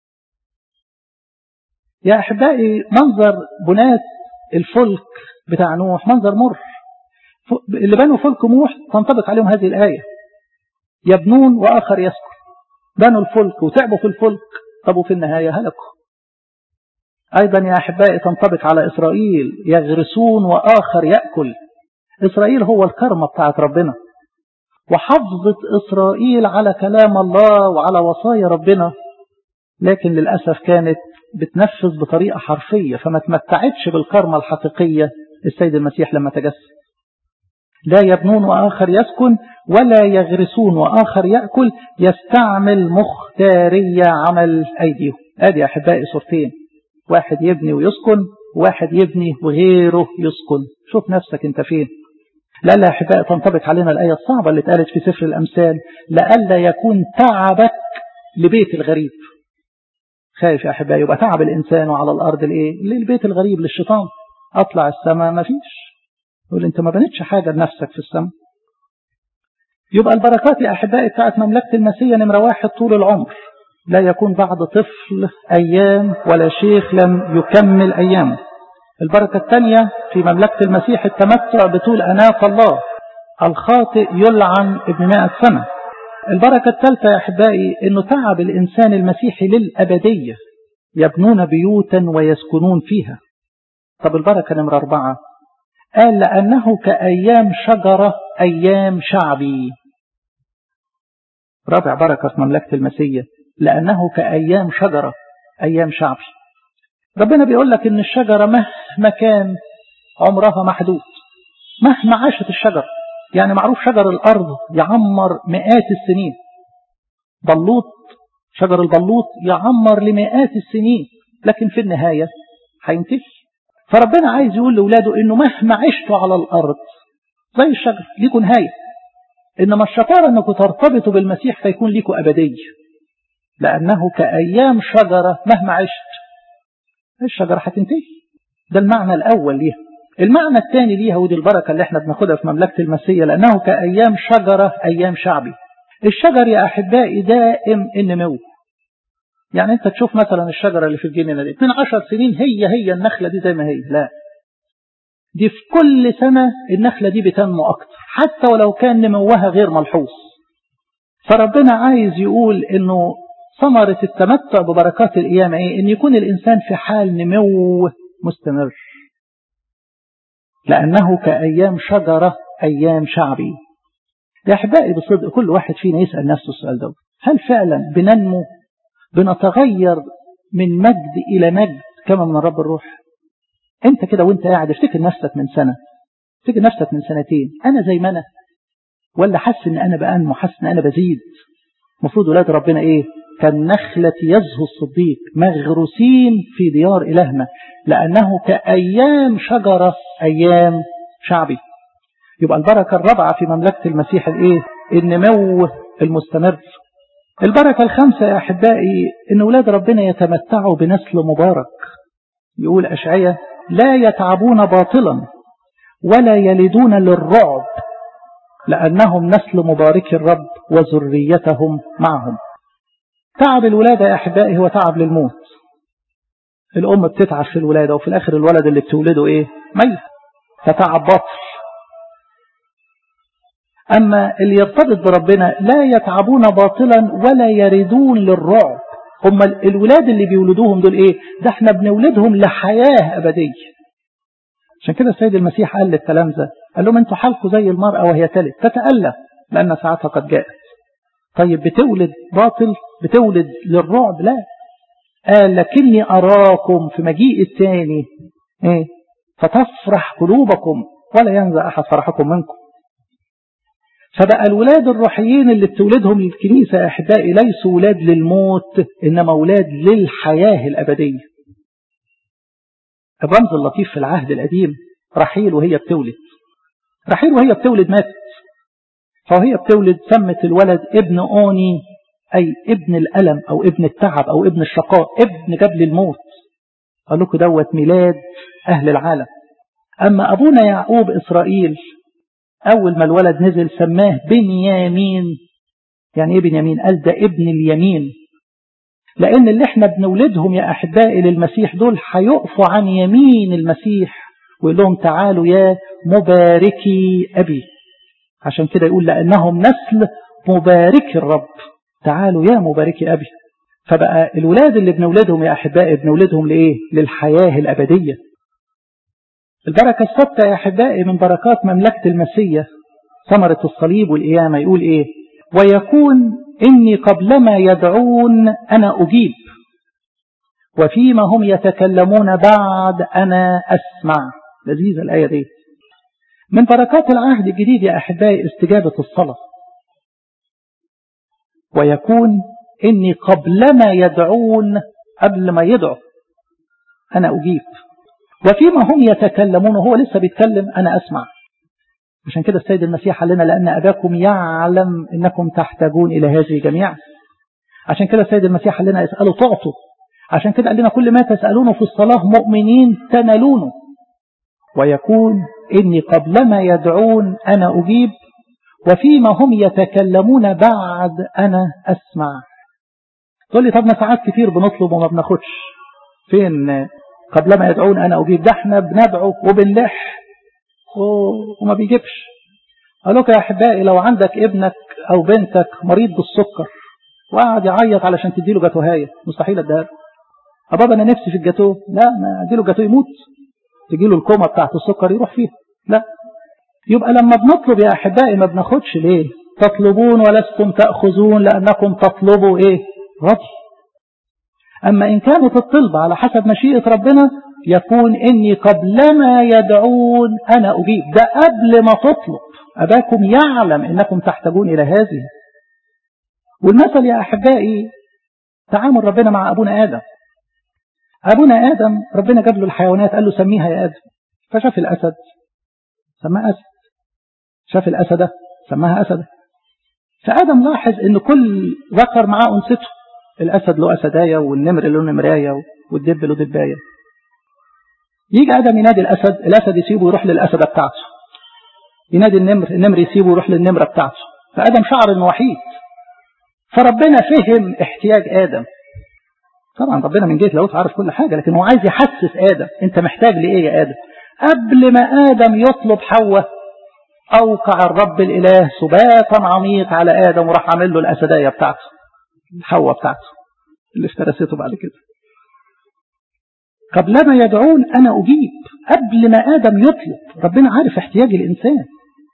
يا أحبائي منظر بنات الفلك بتاع نوح منظر مر. اللي بنوا فلك نوح تنطبق عليهم هذه الآية، يبنون وآخر يسكن. بنوا الفلك وتعبوا في الفلك، طب وفي النهاية هلكوا. أيضا يا أحبائي تنطبق على إسرائيل، يغرسون وآخر يأكل. إسرائيل هو الكرمة بتاعت ربنا، وحفظت إسرائيل على كلام الله وعلى وصايا ربنا، لكن للأسف كانت بتنفذ بطريقة حرفية، فما تمتعتش بالكرمة الحقيقية السيد المسيح لما تجسد. لا يبنون وآخر يسكن، ولا يغرسون وآخر يأكل، يستعمل مختارية عمل أيديهم. هذه يا أحبائي صورتين، واحد يبني ويسكن، واحد يبني وغيره يسكن. شوف نفسك انت فين. لألا يا أحبائي تنطبق علينا الآية الصعبة اللي اتقالت في سفر الأمثال، لألا يكون تعبك لبيت الغريب. خايف يا أحبائي يبقى تعب الإنسان وعلى الأرض للبيت الغريب، للشيطان. أطلع السماء ما فيش، يقول أنت ما بنتش حاجة لنفسك في السماء. يبقى البركات يا أحبائي بتاعت مملكة المسيح نمرة 1 طول العمر، لا يكون بعد طفل أيام ولا شيخ لم يكمل أيامه. البركة الثانية في مملكة المسيح التمتع بطول أناة الله، الخاطئ يلعن ابن 100 سنة. البركة الثالثة يا أحبائي أنه تعب الإنسان المسيحي للأبدية، يبنون بيوتا ويسكنون فيها. طب البركة نمرة 4 قال لأنه كأيام شجرة أيام شعبي. رابع بركة في مملكة المسيح لأنه كأيام شجرة أيام شعبي. ربنا بيقول لك إن الشجرة مهما كان عمرها محدود، مهما عاشت الشجرة، يعني معروف شجر الأرض يعمر مئات السنين، بلوط شجر البلوط يعمر لمئات السنين، لكن في النهاية هينتهي. فربنا عايز يقول لأولاده إنه مهما عشتوا على الأرض زي الشجر ليكوا نهاية، إنما الشطارة إنكم ترتبطوا بالمسيح فيكون ليكوا أبدية، لأنه كأيام شجرة مهما عشت الشجرة هتنتهي. ده المعنى الأول ليها. المعنى الثاني ليها ودي البركة اللي احنا بناخدها في مملكة المسيح، لأنه كأيام شجرة أيام شعبي. الشجر يا أحبائي دائم النمو. يعني أنت تشوف مثلا الشجرة اللي في الجنينة دي من 10 سنين هي النخلة دي زي ما هي، لا، دي في كل سنة النخلة دي بتنمو أكتر حتى ولو كان نموها غير ملحوظ. فربنا عايز يقول إنه ثمرة التمتع ببركات القيامة إيه؟ إن يكون الإنسان في حال نمو مستمر، لأنه كأيام شجرة أيام شعبي. يا أحبائي بصدق كل واحد فينا يسأل نفسه السؤال ده، هل فعلا بننمو بنتغير من مجد إلى مجد كما من رب الروح؟ أنت كده وأنت قاعد افتكر نفسك من سنة، افتكر نفسك من سنتين، أنا زي ما أنا ولا حس إن أنا بأنمو، حس إن أنا بزيد؟ مفروض ولاد ربنا إيه؟ كالنخلة يزهو الصديق مغروسين في ديار إلهنا، لأنه كأيام شجرة أيام شعبي. يبقى البركة الرابعة في مملكة المسيح الإيه؟ النمو المستمر. البركة الخامسة يا أحبائي إن ولاد ربنا يتمتعوا بنسل مبارك. يقول أشعياء لا يتعبون باطلا ولا يلدون للرعب، لأنهم نسل مبارك الرب وذريتهم معهم. تعب الولادة يا أحبائي هو تعب للموت. الأم بتتعب في الولادة وفي الآخر الولد اللي بتولده إيه؟ ميت، فتعب باطل. أما اللي يرتبط بربنا لا يتعبون باطلا ولا يردون للرعب. هم الولاد اللي بيولدوهم دول إيه؟ ده احنا بنولدهم لحياة أبدية. عشان كده السيد المسيح قال للتلامذة، قال لهم انتوا حالكم زي المرأة وهي تلد تتألم لأن ساعتها قد جاءت. طيب بتولد باطل، بتولد للرعب؟ لا، قال لكني أراكم في مجيء الثاني إيه؟ فتفرح قلوبكم ولا ينزع أحد فرحكم منكم. فبقى الولاد الروحيين اللي بتولدهم الكنيسة يا أحبائي ليسوا ولاد للموت، إنما ولاد للحياة الأبدية. الرمز اللطيف في العهد القديم رحيل وهي بتولد، رحيل وهي بتولد ماتت، فهي بتولد سمت الولد ابن أوني، أي ابن الألم أو ابن التعب أو ابن الشقاء، ابن جبل الموت. قال لكم دوت ميلاد أهل العالم. أما أبونا يعقوب إسرائيل أول ما الولد نزل سماه بنيامين. يعني إيه بنيامين؟ قال ده ابن اليمين، لأن اللي احنا بنولدهم يا أحبائي للمسيح دول هيقفوا عن يمين المسيح ويقول لهم تعالوا يا مباركي أبي. عشان كده يقول لأنهم نسل مبارك الرب، تعالوا يا مباركي أبي. فبقى الولاد اللي بنولدهم يا أحبائي بنولدهم لإيه؟ للحياة الأبدية. البركة السادسة يا أحبائي من بركات مملكة المسيح ثمرة الصليب والقيامة، يقول إيه؟ ويكون إني قبلما يدعون أنا أجيب، وفيما هم يتكلمون بعد أنا أسمع. لذيذة الآية دي. من بركات العهد الجديد يا أحبائي استجابة الصلاة. ويكون إني قبلما يدعون، قبل ما يدعو أنا أجيب، وفيما هم يتكلمون هو لسه بيتكلم أنا أسمع. عشان كده السيد المسيح قال لنا لأن أباكم يعلم إنكم تحتاجون إلى هذه جميعا. عشان كده السيد المسيح قال لنا اسألوا تعطوا. عشان كده قال لنا كل ما تسألونه في الصلاة مؤمنين تنالونه. ويكون إني قبلما يدعون أنا أجيب، وفيما هم يتكلمون بعد أنا أسمع. تقول لي طب ما ساعات كتير بنطلب وما بناخدش. فين قبلما يدعون أنا أجيب؟ ده احنا بندعو وبنلح وما بيجيبش. قال لك يا أحبائي لو عندك ابنك أو بنتك مريض بالسكر وقعد يعيط علشان تديله جاتوهاية، مستحيل اديها له. بابا أنا نفسي في الجاتوه، لا ما اديله جاتوه يموت، تجيله الكومة بتاعت السكر يروح فيها. لا. يبقى لما بنطلب يا أحبائي ما بناخدش ليه؟ تطلبون ولستم تأخذون لأنكم تطلبوا إيه؟ رضي. أما إن كانت الطلبة على حسب مشيئة ربنا يكون إني قبلما يدعون أنا أجيب. ده قبل ما تطلب أباكم يعلم إنكم تحتاجون إلى هذه. والمثل يا أحبائي تعامل ربنا مع أبونا آدم. أبونا آدم ربنا جاب له الحيوانات قال له سميها يا آدم، فشاف الأسد سماها أسد، شاف الأسدة سماها أسدة. فآدم لاحظ إن كل ذكر معاه أنثته، الأسد له أسداية والنمر له نمراية والدب له دباية. يجي آدم ينادي الأسد، الأسد يسيبه يروح للأسدة بتاعته. ينادي النمر، النمر يسيبه يروح للنمرة بتاعته. فآدم شعر إنه وحيد. فربنا فهم احتياج آدم. طبعا ربنا من جهة لاهوت عارف كل حاجة، لكن هو عايز يحسس آدم أنت محتاج لإيه يا آدم. قبل ما آدم يطلب حواء أوقع الرب الإله سباتا عميق على آدم وراح عامل له الأسداية بتاعته، الحواء بتاعته اللي افترسته بعد كده. قبلما يدعون أنا أجيب، قبل ما آدم يطلب ربنا عارف احتياج الإنسان.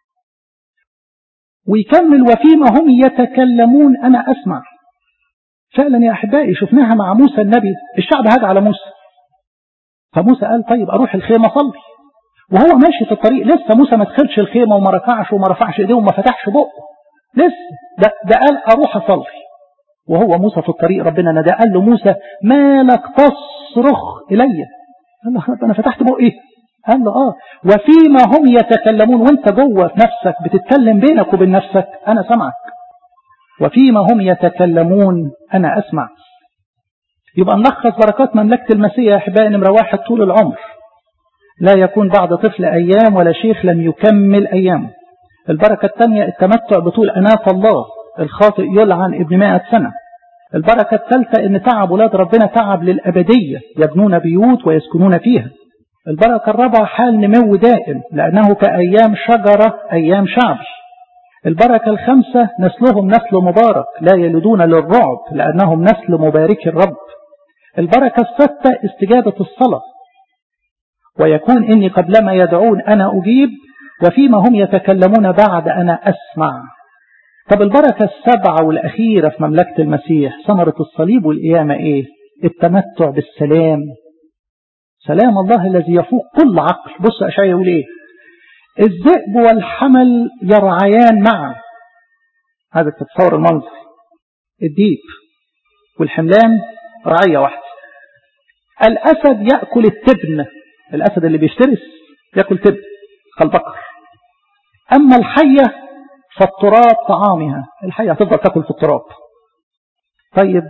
ويكمل وفيما هم يتكلمون أنا أسمع. فعلا يا أحبائي شفناها مع موسى النبي، الشعب هاج على موسى، فموسى قال طيب أروح الخيمة صلي، وهو ماشي في الطريق لسه موسى ما دخلش الخيمة وما ركعش وما رفعش ايديه وما فتحش بقه لسه، ده قال أروح أصلي. وهو موسى في الطريق ربنا نادى قال له موسى ما لك تصرخ إلي؟ قال له أنا فتحت بقي. قال له وفيما هم يتكلمون، وانت جوه في نفسك بتتكلم بينك وبين نفسك أنا سمعك. وفيما هم يتكلمون أنا أسمع. يبقى نلخص بركات مملكة المسيح يا أحبائي. نمرة 1 طول العمر، لا يكون بعد طفل أيام ولا شيخ لم يكمل أيامه. البركة الثانية التمتع بطول أناة الله، الخاطئ يلعن ابن 100 سنة. البركة الثالثة ان تعب ولاد ربنا تعب للأبدية، يبنون بيوت ويسكنون فيها. البركة الرابعة حال نمو دائم لأنه كأيام شجرة أيام شعب. البركة الخامسة نسلهم نسل مبارك لا يلدون للرعب لأنهم نسل مبارك الرب. البركة السادسة استجابة الصلاة، ويكون إني قبلما يدعون أنا أجيب وفيما هم يتكلمون بعد أنا أسمع. طب البركة السبعة والأخيرة في مملكة المسيح ثمرة الصليب والقيامة إيه؟ التمتع بالسلام، سلام الله الذي يفوق كل عقل. بص أشعياء يقول إيه؟ الذئب والحمل يرعيان معا. هذا تتصور المنظر، الديب والحملان رعية واحدة. الأسد يأكل التبن، الأسد اللي بيفترس يأكل تبن كالبقر. أما الحية فالتراب طعامها، الحية هتفضل تأكل في التراب. طيب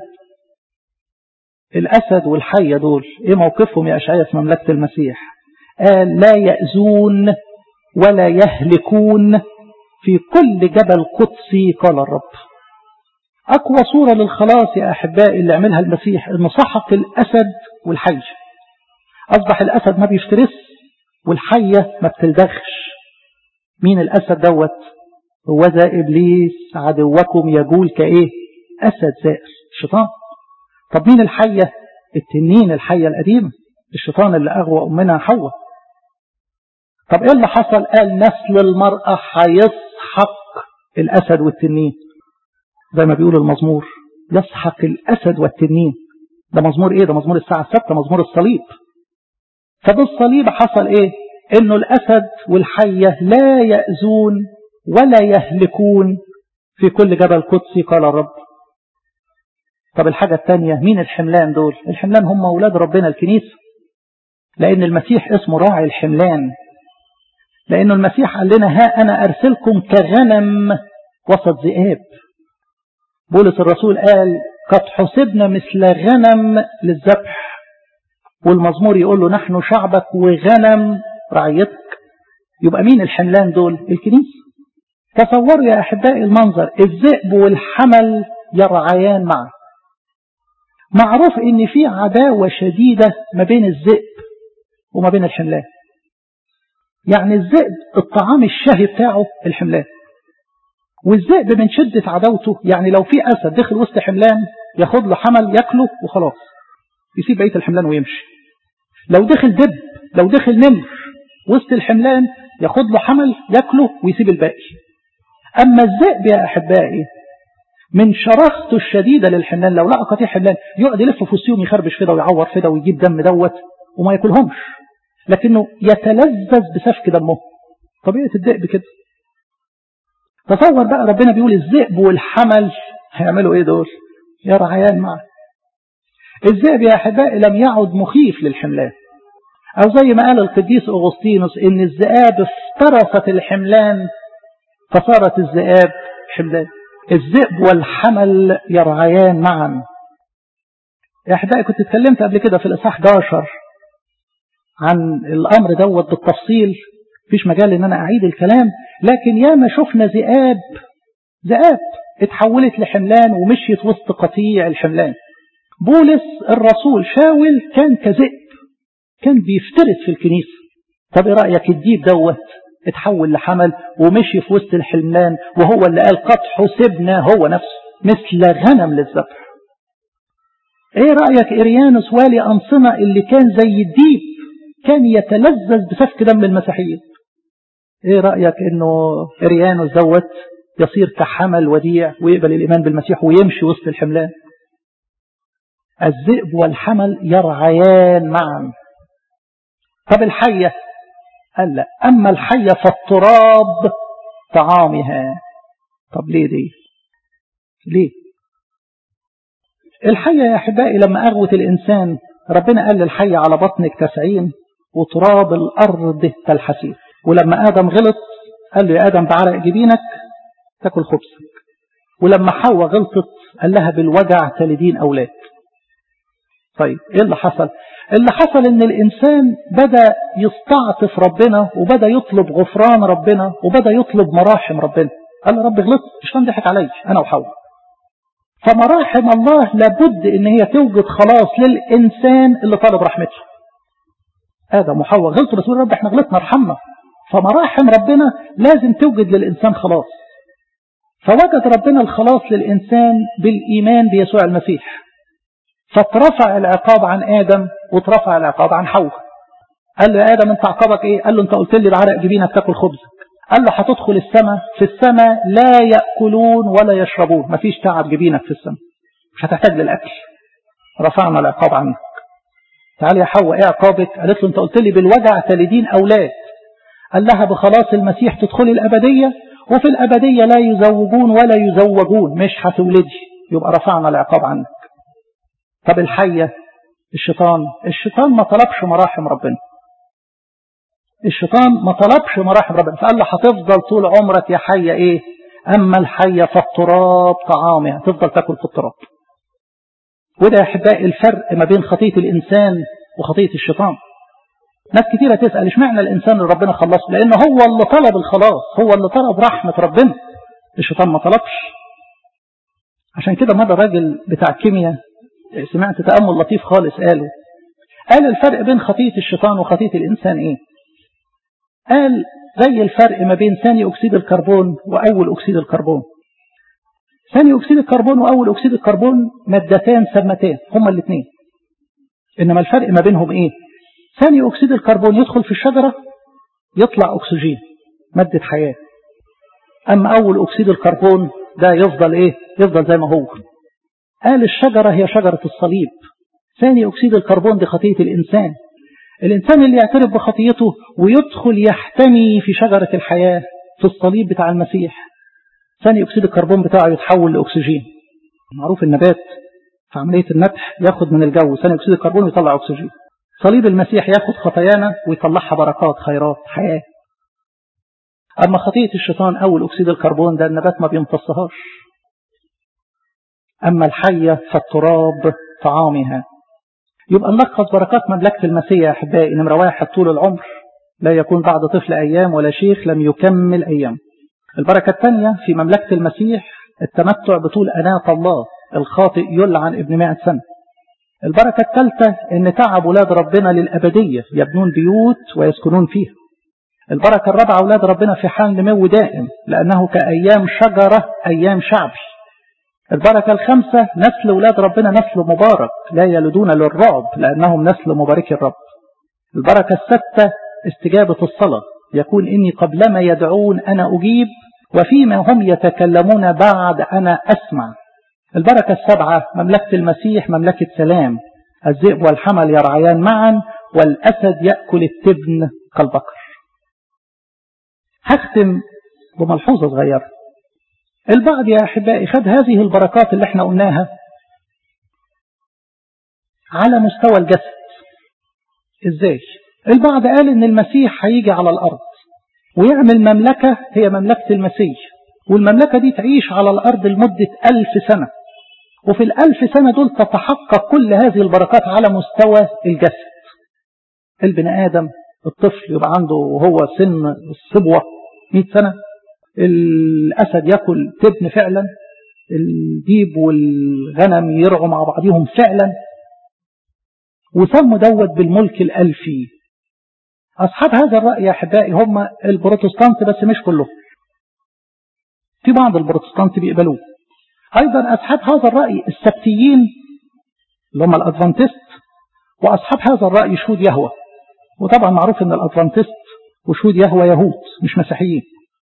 الأسد والحية دول إيه موقفهم يا أشعياء في مملكة المسيح؟ قال لا يأذون ولا يهلكون في كل جبل قدسي قال الرب. أقوى صورة للخلاص يا أحبائي اللي عملها المسيح إنه سحق الأسد والحية. أصبح الأسد ما بيفترس والحية ما بتلدغش. مين الأسد دوت؟ وذا إبليس عدوكم يجول كإيه؟ أسد زائر، الشيطان. طب مين الحية؟ التنين، الحية القديمة، الشيطان اللي أغوى أمنا حواء. طب إيه اللي حصل؟ قال نسل المرأة هيسحق الأسد والتنين، زي ما بيقول المزمور، يسحق الأسد والتنين. ده مزمور إيه؟ ده مزمور الساعة 6، مزمور الصليب. فبالصليب حصل إيه؟ إنه الأسد والحية لا يأذون ولا يهلكون في كل جبل قدسي قال الرب. طب الحاجة الثانية، مين الحملان دول؟ الحملان هم أولاد ربنا الكنيسة، لأن المسيح اسمه راعي الحملان، لأنه المسيح قال لنا ها أنا أرسلكم كغنم وسط ذئاب. بولس الرسول قال قد حسبنا مثل غنم للذبح، والمزمور يقول له نحن شعبك وغنم رعيتك. يبقى مين الحملان دول؟ الكنيسة. تصوروا يا أحبائي المنظر، الذئب والحمل يرعيان معا. معروف ان في عداوة شديدة ما بين الذئب وما بين الحملان. يعني الذئب الطعام الشهي بتاعه الحملان، والذئب من شدة عداوته يعني لو في أسد دخل وسط حملان ياخد له حمل ياكله وخلاص، يسيب بقية الحملان ويمشي. لو دخل دب، لو دخل نمر وسط الحملان ياخد له حمل ياكله ويسيب الباقي. أما الذئب يا أحبائي من شراسته الشديدة للحملان، لو لقى قطيع حملان يقعد يلف في وسطهم يخربش كده ويعور كده ويجيب دم دوت وما ياكلهمش، لكنه يتلذذ بسفك دمه. طبيعة الذئب كده. تصور بقى ربنا بيقول الذئب والحمل هيعملوا ايه دول؟ يرعيان معه. الذئب يا احبائي لم يعد مخيف للحملان، او زي ما قال القديس اغسطينوس ان الذئاب افترست الحملان فصارت الذئاب حملان. الذئب والحمل يرعيان معا. يا احبائي كنت اتكلمت قبل كده في الاصحاح 11 عن الامر دوت بالتفصيل، مفيش مجال ان انا اعيد الكلام، لكن ياما شفنا ذئاب اتحولت لحملان ومشيت وسط قطيع الحملان. بولس الرسول شاول كان كذئب، كان بيفترس في الكنيسة. طب ايه رأيك الديب دوت اتحول لحمل ومشي في وسط الحملان، وهو اللي قال قد حسبنا هو نفسه مثل غنم للذبح. ايه رأيك إريانوس والي أنصنة اللي كان زي الديب كان يتلذذ بسفك دم المسيحيين؟ ايه رأيك انه إريانوس دوت يصير كحمل وديع ويقبل الإيمان بالمسيح ويمشي وسط الحملان؟ الذئب والحمل يرعيان معا. طب الحية قال لا، أما الحية فالتراب طعامها. طب ليه دي؟ ليه الحية يا أحبائي لما أغوت الإنسان ربنا قال للحية على بطنك 90 وتراب الأرض تلحسين. ولما آدم غلط قال له يا آدم بعرق جبينك تاكل خبزك. ولما حواء غلطت قال لها بالوجع تلدين أولاد. طيب ايه اللي حصل؟ اللي حصل ان الانسان بدأ يستعطف ربنا وبدأ يطلب غفران ربنا وبدأ يطلب مراحم ربنا. قال له رب غلطت، الشيطان ضحك علي انا وحواء. فمراحم الله لابد ان هي توجد خلاص للانسان اللي طالب رحمته. آدم وحواء غلطوا بس رب احنا غلطنا ارحمنا. فمراحم ربنا لازم توجد للانسان خلاص. فوجد ربنا الخلاص للانسان بالايمان بيسوع المسيح. فترفع العقاب عن آدم وترفع العقاب عن حواء. قال له يا آدم انت عقابك ايه؟ قال له انت قلت لي بعرق جبينك تاكل خبزك. قال له هتدخل السماء، في السماء لا يأكلون ولا يشربون، مفيش تعب جبينك في السماء، مش هتحتاج للأكل. رفعنا العقاب عنك. تعال يا حواء ايه عقابك؟ قالت له انت قلت لي بالوجع تلدين أولاد. قال لها بخلاص المسيح تدخلي الأبدية، وفي الأبدية لا يزوجون ولا يزوجون، مش هتولدي، يبقى رفعنا العقاب عنك. طب الحية الشيطان ما طلبش مراحم ربنا. الشيطان ما طلبش مراحم ربنا، فقال له هتفضل طول عمرك يا حية ايه؟ اما الحية فالتراب طعامها، هتفضل تاكل في التراب. وده يا احبائي الفرق ما بين خطية الانسان وخطية الشيطان. ناس كتيرة تسأل اشمعنى الانسان اللي ربنا خلصه؟ لانه هو اللي طلب الخلاص، هو اللي طلب رحمة ربنا، الشيطان ما طلبش. عشان كده مرة راجل بتاع كيمياء سمعت تأمل لطيف خالص، قال الفرق بين خطية الشيطان وخطية الإنسان إيه؟ قال زي الفرق ما بين ثاني أكسيد الكربون وأول أكسيد الكربون. ثاني أكسيد الكربون وأول أكسيد الكربون مادتان سامتان هما الاثنين، إنما الفرق ما بينهم إيه؟ ثاني أكسيد الكربون يدخل في الشجرة يطلع أكسجين مادة حياة، أما أول أكسيد الكربون ده يفضل إيه؟ يفضل زي ما هو. قال الشجرة هي شجرة الصليب، ثاني أكسيد الكربون دي خطية الإنسان. الإنسان اللي يعترف بخطيته ويدخل يحتمي في شجرة الحياة في الصليب بتاع المسيح، ثاني أكسيد الكربون بتاعه يتحول لأكسجين. معروف النبات في عملية النبح ياخد من الجو ثاني أكسيد الكربون ويطلع أكسجين. صليب المسيح ياخد خطايانا ويطلعها بركات خيرات حياة. أما خطية الشيطان أول أكسيد الكربون ده النبات ما بيمتصهاش. أما الحية فالتراب طعامها. يبقى نلخص بركات مملكة المسيح يا أحبائي: نمرة 1 طول العمر، لا يكون بعد طفل أيام ولا شيخ لم يكمل أيام. البركة الثانية في مملكة المسيح التمتع بطول أناة الله، الخاطئ يلعن ابن 100 سنة. البركة الثالثة ان تعب أولاد ربنا للأبدية، يبنون بيوت ويسكنون فيها. البركة الرابعة أولاد ربنا في حال نمو دائم لأنه كأيام شجرة أيام شعبي. البركة الخامسة نسل أولاد ربنا نسل مبارك لا يلدون للرعب لأنهم نسل مبارك الرب. البركة السادسة استجابة الصلاة، يكون إني قبلما يدعون أنا أجيب وفيما هم يتكلمون بعد أنا أسمع. البركة السابعة مملكة المسيح مملكة سلام، الذئب والحمل يرعيان معا والأسد يأكل التبن كالبقر. هختم بملحوظة صغيرة. البعض يا أحبائي خد هذه البركات اللي احنا قلناها على مستوى الجسد. ازاي؟ البعض قال ان المسيح هيجي على الأرض ويعمل مملكة هي مملكة المسيح، والمملكة دي تعيش على الأرض لمدة 1000 سنة، وفي 1000 سنة دول تتحقق كل هذه البركات على مستوى الجسد. البني آدم الطفل يبقى عنده وهو سن الصبوة 100 سنة، الأسد يأكل تبن فعلا، الديب والغنم يرعوا مع بعضهم فعلا، وسموا دوت بالملك الألفي. أصحاب هذا الرأي يا أحبائي هم البروتستانت، بس مش كلهم، في بعض البروتستانت بيقبلوه. أيضا أصحاب هذا الرأي السبتيين اللي هم الأدفانتست، وأصحاب هذا الرأي شهود يهوه. وطبعا معروف أن الأدفانتست وشهود يهوه يهود مش مسيحيين،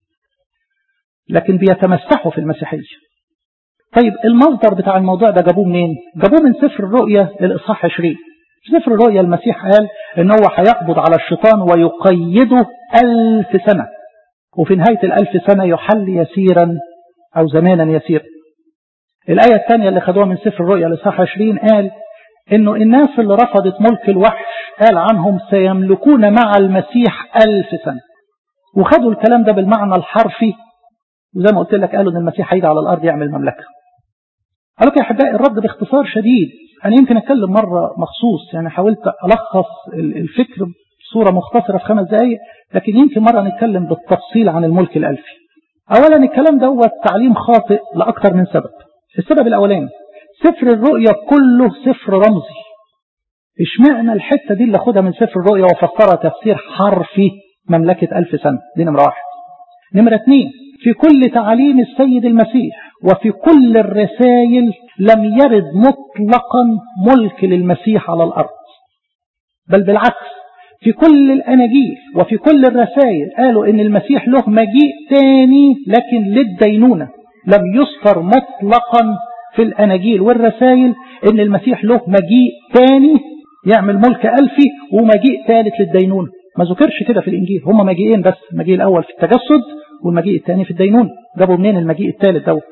لكن بيتمسحوا في المسيحية. طيب المصدر بتاع الموضوع ده جابوه منين؟ جابوه من سفر الرؤيا الإصحاح 20. في سفر الرؤيا المسيح قال إن هو هيقبض على الشيطان ويقيده 1000 سنة، وفي نهاية 1000 سنة يحل يسيرا أو زمانا يسيرا. الآية الثانية اللي خدوها من سفر الرؤيا الإصحاح 20 قال إنه الناس اللي رفضت ملك الوحش قال عنهم سيملكون مع المسيح 1000 سنة، وخدوا الكلام ده بالمعنى الحرفي. وزي ما قلت لك قالوا إن المسيح هيجي على الأرض يعمل مملكة. قالوا يا أحبائي الرد باختصار شديد، أنا يمكن أتكلم مرة مخصوص، يعني حاولت ألخص الفكر بصورة مختصرة في 5 دقائق، لكن يمكن مرة نتكلم بالتفصيل عن الملك الألفي. أولا الكلام ده هو تعليم خاطئ لأكثر من سبب. السبب الأولاني سفر الرؤيا كله سفر رمزي. اشمعنى الحتة دي اللي أخدها من سفر الرؤيا وفسرها تفسير حرفي مملكة 1000 سنة؟ دي نمرة 1. نمرة 2 في كل تعاليم السيد المسيح وفي كل الرسائل لم يرد مطلقا ملك للمسيح على الأرض، بل بالعكس في كل الأناجيل وفي كل الرسائل قالوا إن المسيح له مجيء تاني لكن للدينونة. لم يذكر مطلقا في الأناجيل والرسائل إن المسيح له مجيء تاني يعمل ملك ألفي ومجيء ثالث للدينونة. ما ذكرش كده في الإنجيل، هما مجيئين بس، المجيء الأول في التجسد والمجيء الثاني في الدينونة. جابوا منين المجيء الثالث دوت؟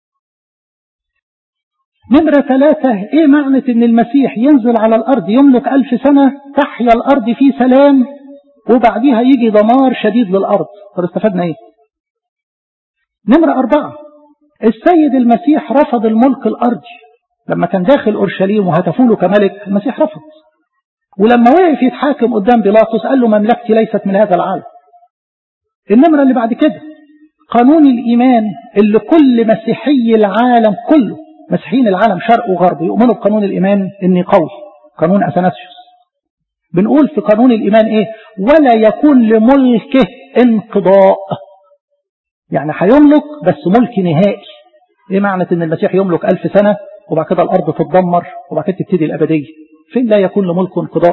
نمرة 3 ايه معنى ان المسيح ينزل على الارض يملك 1000 سنة تحيا الارض في سلام وبعديها يجي دمار شديد للارض؟ طب استفدنا ايه؟ نمرة 4 السيد المسيح رفض الملك الارضي لما كان داخل اورشليم وهتفوا له كملك، المسيح رفض. ولما وقف يتحاكم قدام بيلاطس قال له مملكتي ليست من هذا العالم. النمرة اللي بعد كده قانون الايمان اللي كل مسيحي العالم كله، مسيحيين العالم شرق وغرب، يؤمنوا بقانون الإيمان النقوي، قانون أثناسيوس. بنقول في قانون الإيمان إيه؟ ولا يكون لملكه انقضاء، يعني هيملك بس ملك نهائي، ايه معنى ان المسيح يملك 1000 سنة وبعد كده الارض تتدمر وبعد كده تبتدي الابدية؟ فين لا يكون لملك انقضاء؟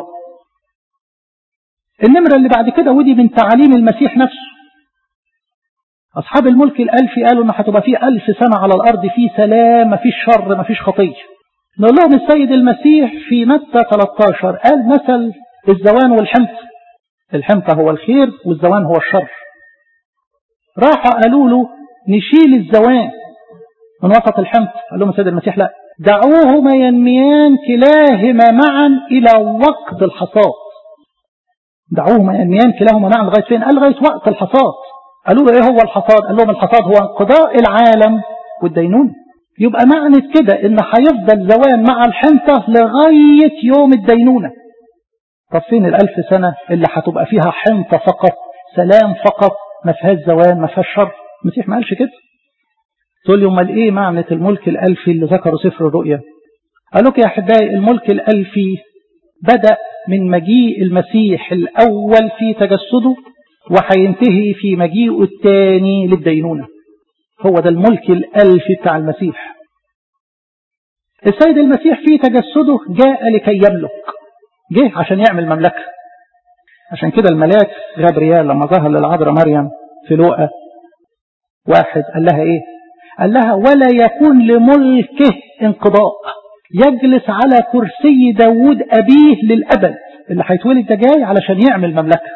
النمرة اللي بعد كده ودي من تعاليم المسيح نفسه. اصحاب الملك الالفي قالوا ان هتبقى فيه 1000 سنة على الارض فيه سلام، مفيش شر مفيش خطية. نقول لهم السيد المسيح في متى 13 قال مثل الزوان والحنطة. الحنطة هو الخير والزوان هو الشر. راحوا قالوا له نشيل الزوان من وسط الحنطة. قال لهم السيد المسيح لا، دعوهما ينميان كلاهما معا إلى وقت الحصاد. دعوهما ينميان كلاهما معا لغاية فين؟ قال لغاية وقت الحصاد. قالوا له ايه هو الحصاد؟ قال لهم الحصاد هو انقضاء العالم والدينونة. يبقى معنى كده ان هيفضل زوان مع الحنطة لغاية يوم الدينونة. طب فين 1000 سنة اللي هتبقى فيها حنطة فقط، سلام فقط، ما فيهاش زوان ما فيهاش شر؟ المسيح ما قالش كده. تقول لي امال ايه معنى الملك الالفي اللي ذكره سفر الرؤيا؟ قالوا يا احبائي الملك الالفي بدأ من مجيء المسيح الاول في تجسده وهينتهي في مجيئه الثاني للدينونة. هو ده الملك الالفي بتاع المسيح. السيد المسيح في تجسده جاء لكي يملك، جه عشان يعمل مملكة. عشان كده الملاك غابريال لما ظهر للعذراء مريم في لوقا 1 قال لها ايه؟ قال لها ولا يكون لملكه انقضاء، يجلس على كرسي داود أبيه للأبد. اللي هيتولد ده جاي علشان يعمل مملكة.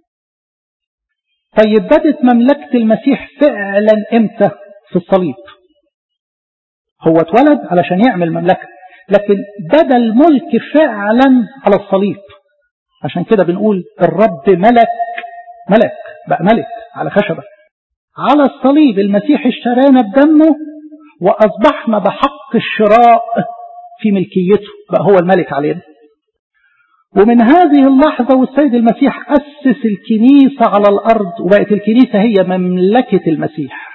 طيب بدت مملكة المسيح فعلا امتى؟ في الصليب. هو اتولد علشان يعمل مملكة، لكن بدا الملك فعلا على الصليب. عشان كده بنقول الرب ملك بقى ملك على خشبة على الصليب. المسيح اشترانا بدمه وأصبحنا بحق الشراء في ملكيته، بقى هو الملك علينا. ومن هذه اللحظة والسيد المسيح أسس الكنيسة على الأرض، وبقت الكنيسة هي مملكة المسيح.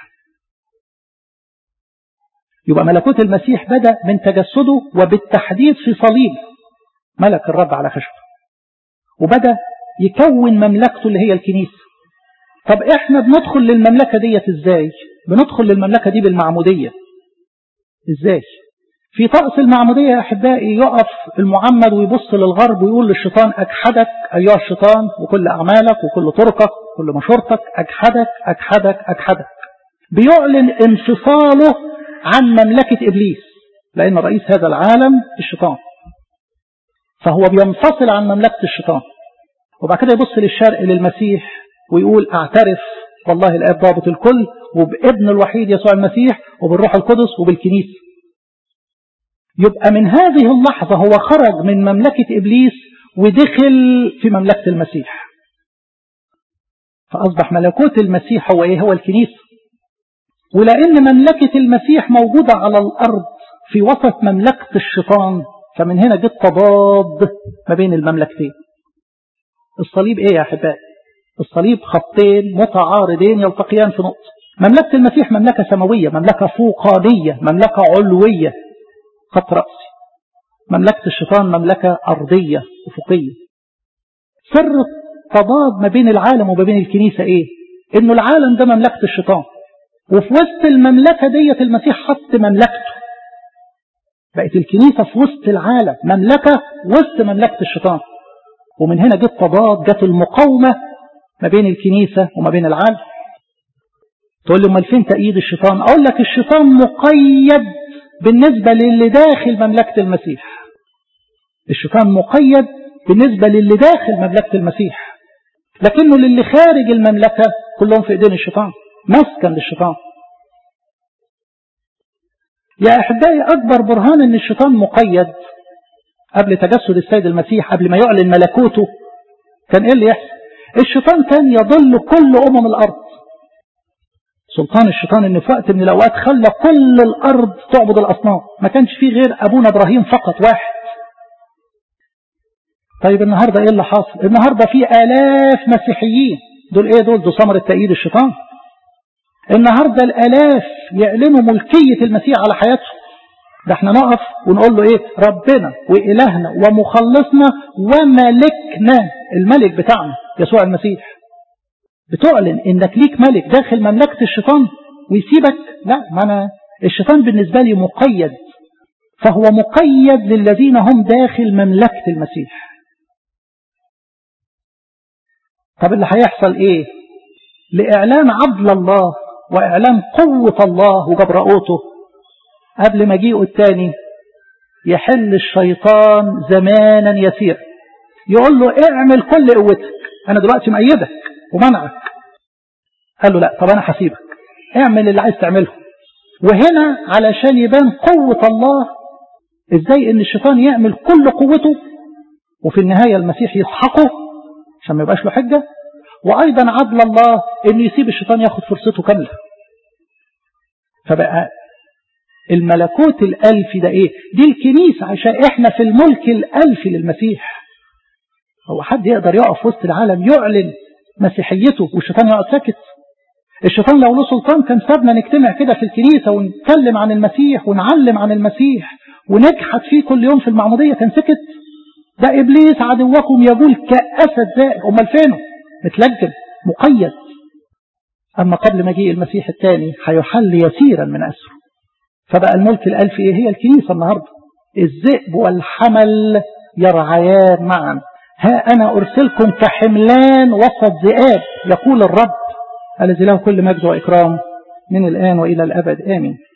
يبقى ملكوت المسيح بدأ من تجسده وبالتحديد في صليب ملك الرب على خشبه، وبدأ يكون مملكته اللي هي الكنيسة. طب احنا بندخل للمملكة ديت ازاي؟ بندخل للمملكة دي بالمعمودية. ازاي؟ في طقس المعمودية يا أحبائي يقف المعمد ويبص للغرب ويقول للشيطان أجحدك أيها الشيطان وكل أعمالك وكل طرقك وكل مشورتك، أجحدك أجحدك أجحدك. بيعلن انفصاله عن مملكة إبليس، لأن رئيس هذا العالم الشيطان، فهو بينفصل عن مملكة الشيطان. وبعد كده يبص للشرق للمسيح ويقول أعترف والله الآب ضابط الكل وبابن الوحيد يسوع المسيح وبالروح القدس وبالكنيسة. يبقى من هذه اللحظة هو خرج من مملكة إبليس ودخل في مملكة المسيح، فأصبح ملكوت المسيح هو إيه؟ هو الكنيسة. ولأن مملكة المسيح موجودة على الأرض في وسط مملكة الشيطان، فمن هنا جت تضاد ما بين المملكتين. الصليب إيه يا أحبائي؟ الصليب خطين متعارضين يلتقيان في نقطة. مملكة المسيح مملكة سماوية، مملكة فوقانية، مملكة علوية، خط رأسي. مملكة الشيطان مملكة أرضية أفقية. سر التضاد ما بين العالم وما بين الكنيسة إيه؟ إنه العالم ده مملكة الشيطان، وفي وسط المملكة ديت المسيح حط مملكته. بقت الكنيسة في وسط العالم مملكة وسط مملكة الشيطان. ومن هنا جت تضاد، جت المقاومة ما بين الكنيسة وما بين العالم. تقول لي امال فين تأييد الشيطان؟ أقول لك الشيطان مقيد بالنسبة للي داخل مملكة المسيح. الشيطان مقيد بالنسبة للي داخل مملكة المسيح، لكنه للي خارج المملكة كلهم في ايدين الشيطان، مسكن للشيطان. يا أحبائي أكبر برهان أن الشيطان مقيد قبل تجسد السيد المسيح، قبل ما يعلن ملكوته، كان إيه اللي يحصل؟ الشيطان كان يضل كل الأرض. سلطان الشيطان أنه في وقت من الأوقات خلى كل الأرض تعبد الأصنام، ما كانش فيه غير أبونا إبراهيم فقط واحد. طيب النهاردة إيه اللي حاصل؟ النهاردة فيه آلاف مسيحيين. دول إيه دول؟ دول ثمرة تأييد الشيطان. النهاردة الآلاف يعلنوا ملكية المسيح على حياتهم. ده احنا نقف ونقول له ايه؟ ربنا وإلهنا ومخلصنا وملكنا، الملك بتاعنا يسوع المسيح. بتعلن انك ليك ملك داخل مملكة الشيطان ويسيبك؟ لا، ما انا الشيطان بالنسبة لي مقيد، فهو مقيد للذين هم داخل مملكة المسيح. طب اللي هيحصل ايه؟ لإعلان عدل الله وإعلان قوة الله وجبرؤوته قبل مجيئه الثاني يحل الشيطان زمانا يسير، يقول له اعمل كل قوتك، أنا دلوقتي مأيدك ومنعك. قال له لا، طب أنا هسيبك، اعمل اللي عايز تعمله. وهنا علشان يبان قوة الله، ازاي ان الشيطان يعمل كل قوته وفي النهاية المسيح يسحقه عشان ما يبقاش له حجة، وأيضا عدل الله انه يسيب الشيطان ياخد فرصته كاملة. فبقى الملكوت الألفي ده ايه؟ دي الكنيسة، عشان احنا في الملك الألفي للمسيح. هو حد يقدر يقف وسط العالم يعلن مسيحيته والشيطان يقعد ساكت؟ الشيطان لو له سلطان كان سابنا نجتمع كده في الكنيسة ونتكلم عن المسيح ونعلم عن المسيح ونجحد فيه كل يوم في المعمودية، كان سكت. ده إبليس عدوكم يقول كأسد زائر، أمال فينه؟ متلجم مقيد. أما قبل مجيء المسيح الثاني هيحل يسيرا من أسره. فبقى الملك الألفي إيه؟ هي الكنيسة النهاردة. الذئب والحمل يرعيان معا، ها أنا أرسلكم كحملان وسط ذئاب يقول الرب الذي له كل مجد وإكرام من الآن وإلى الأبد، آمين.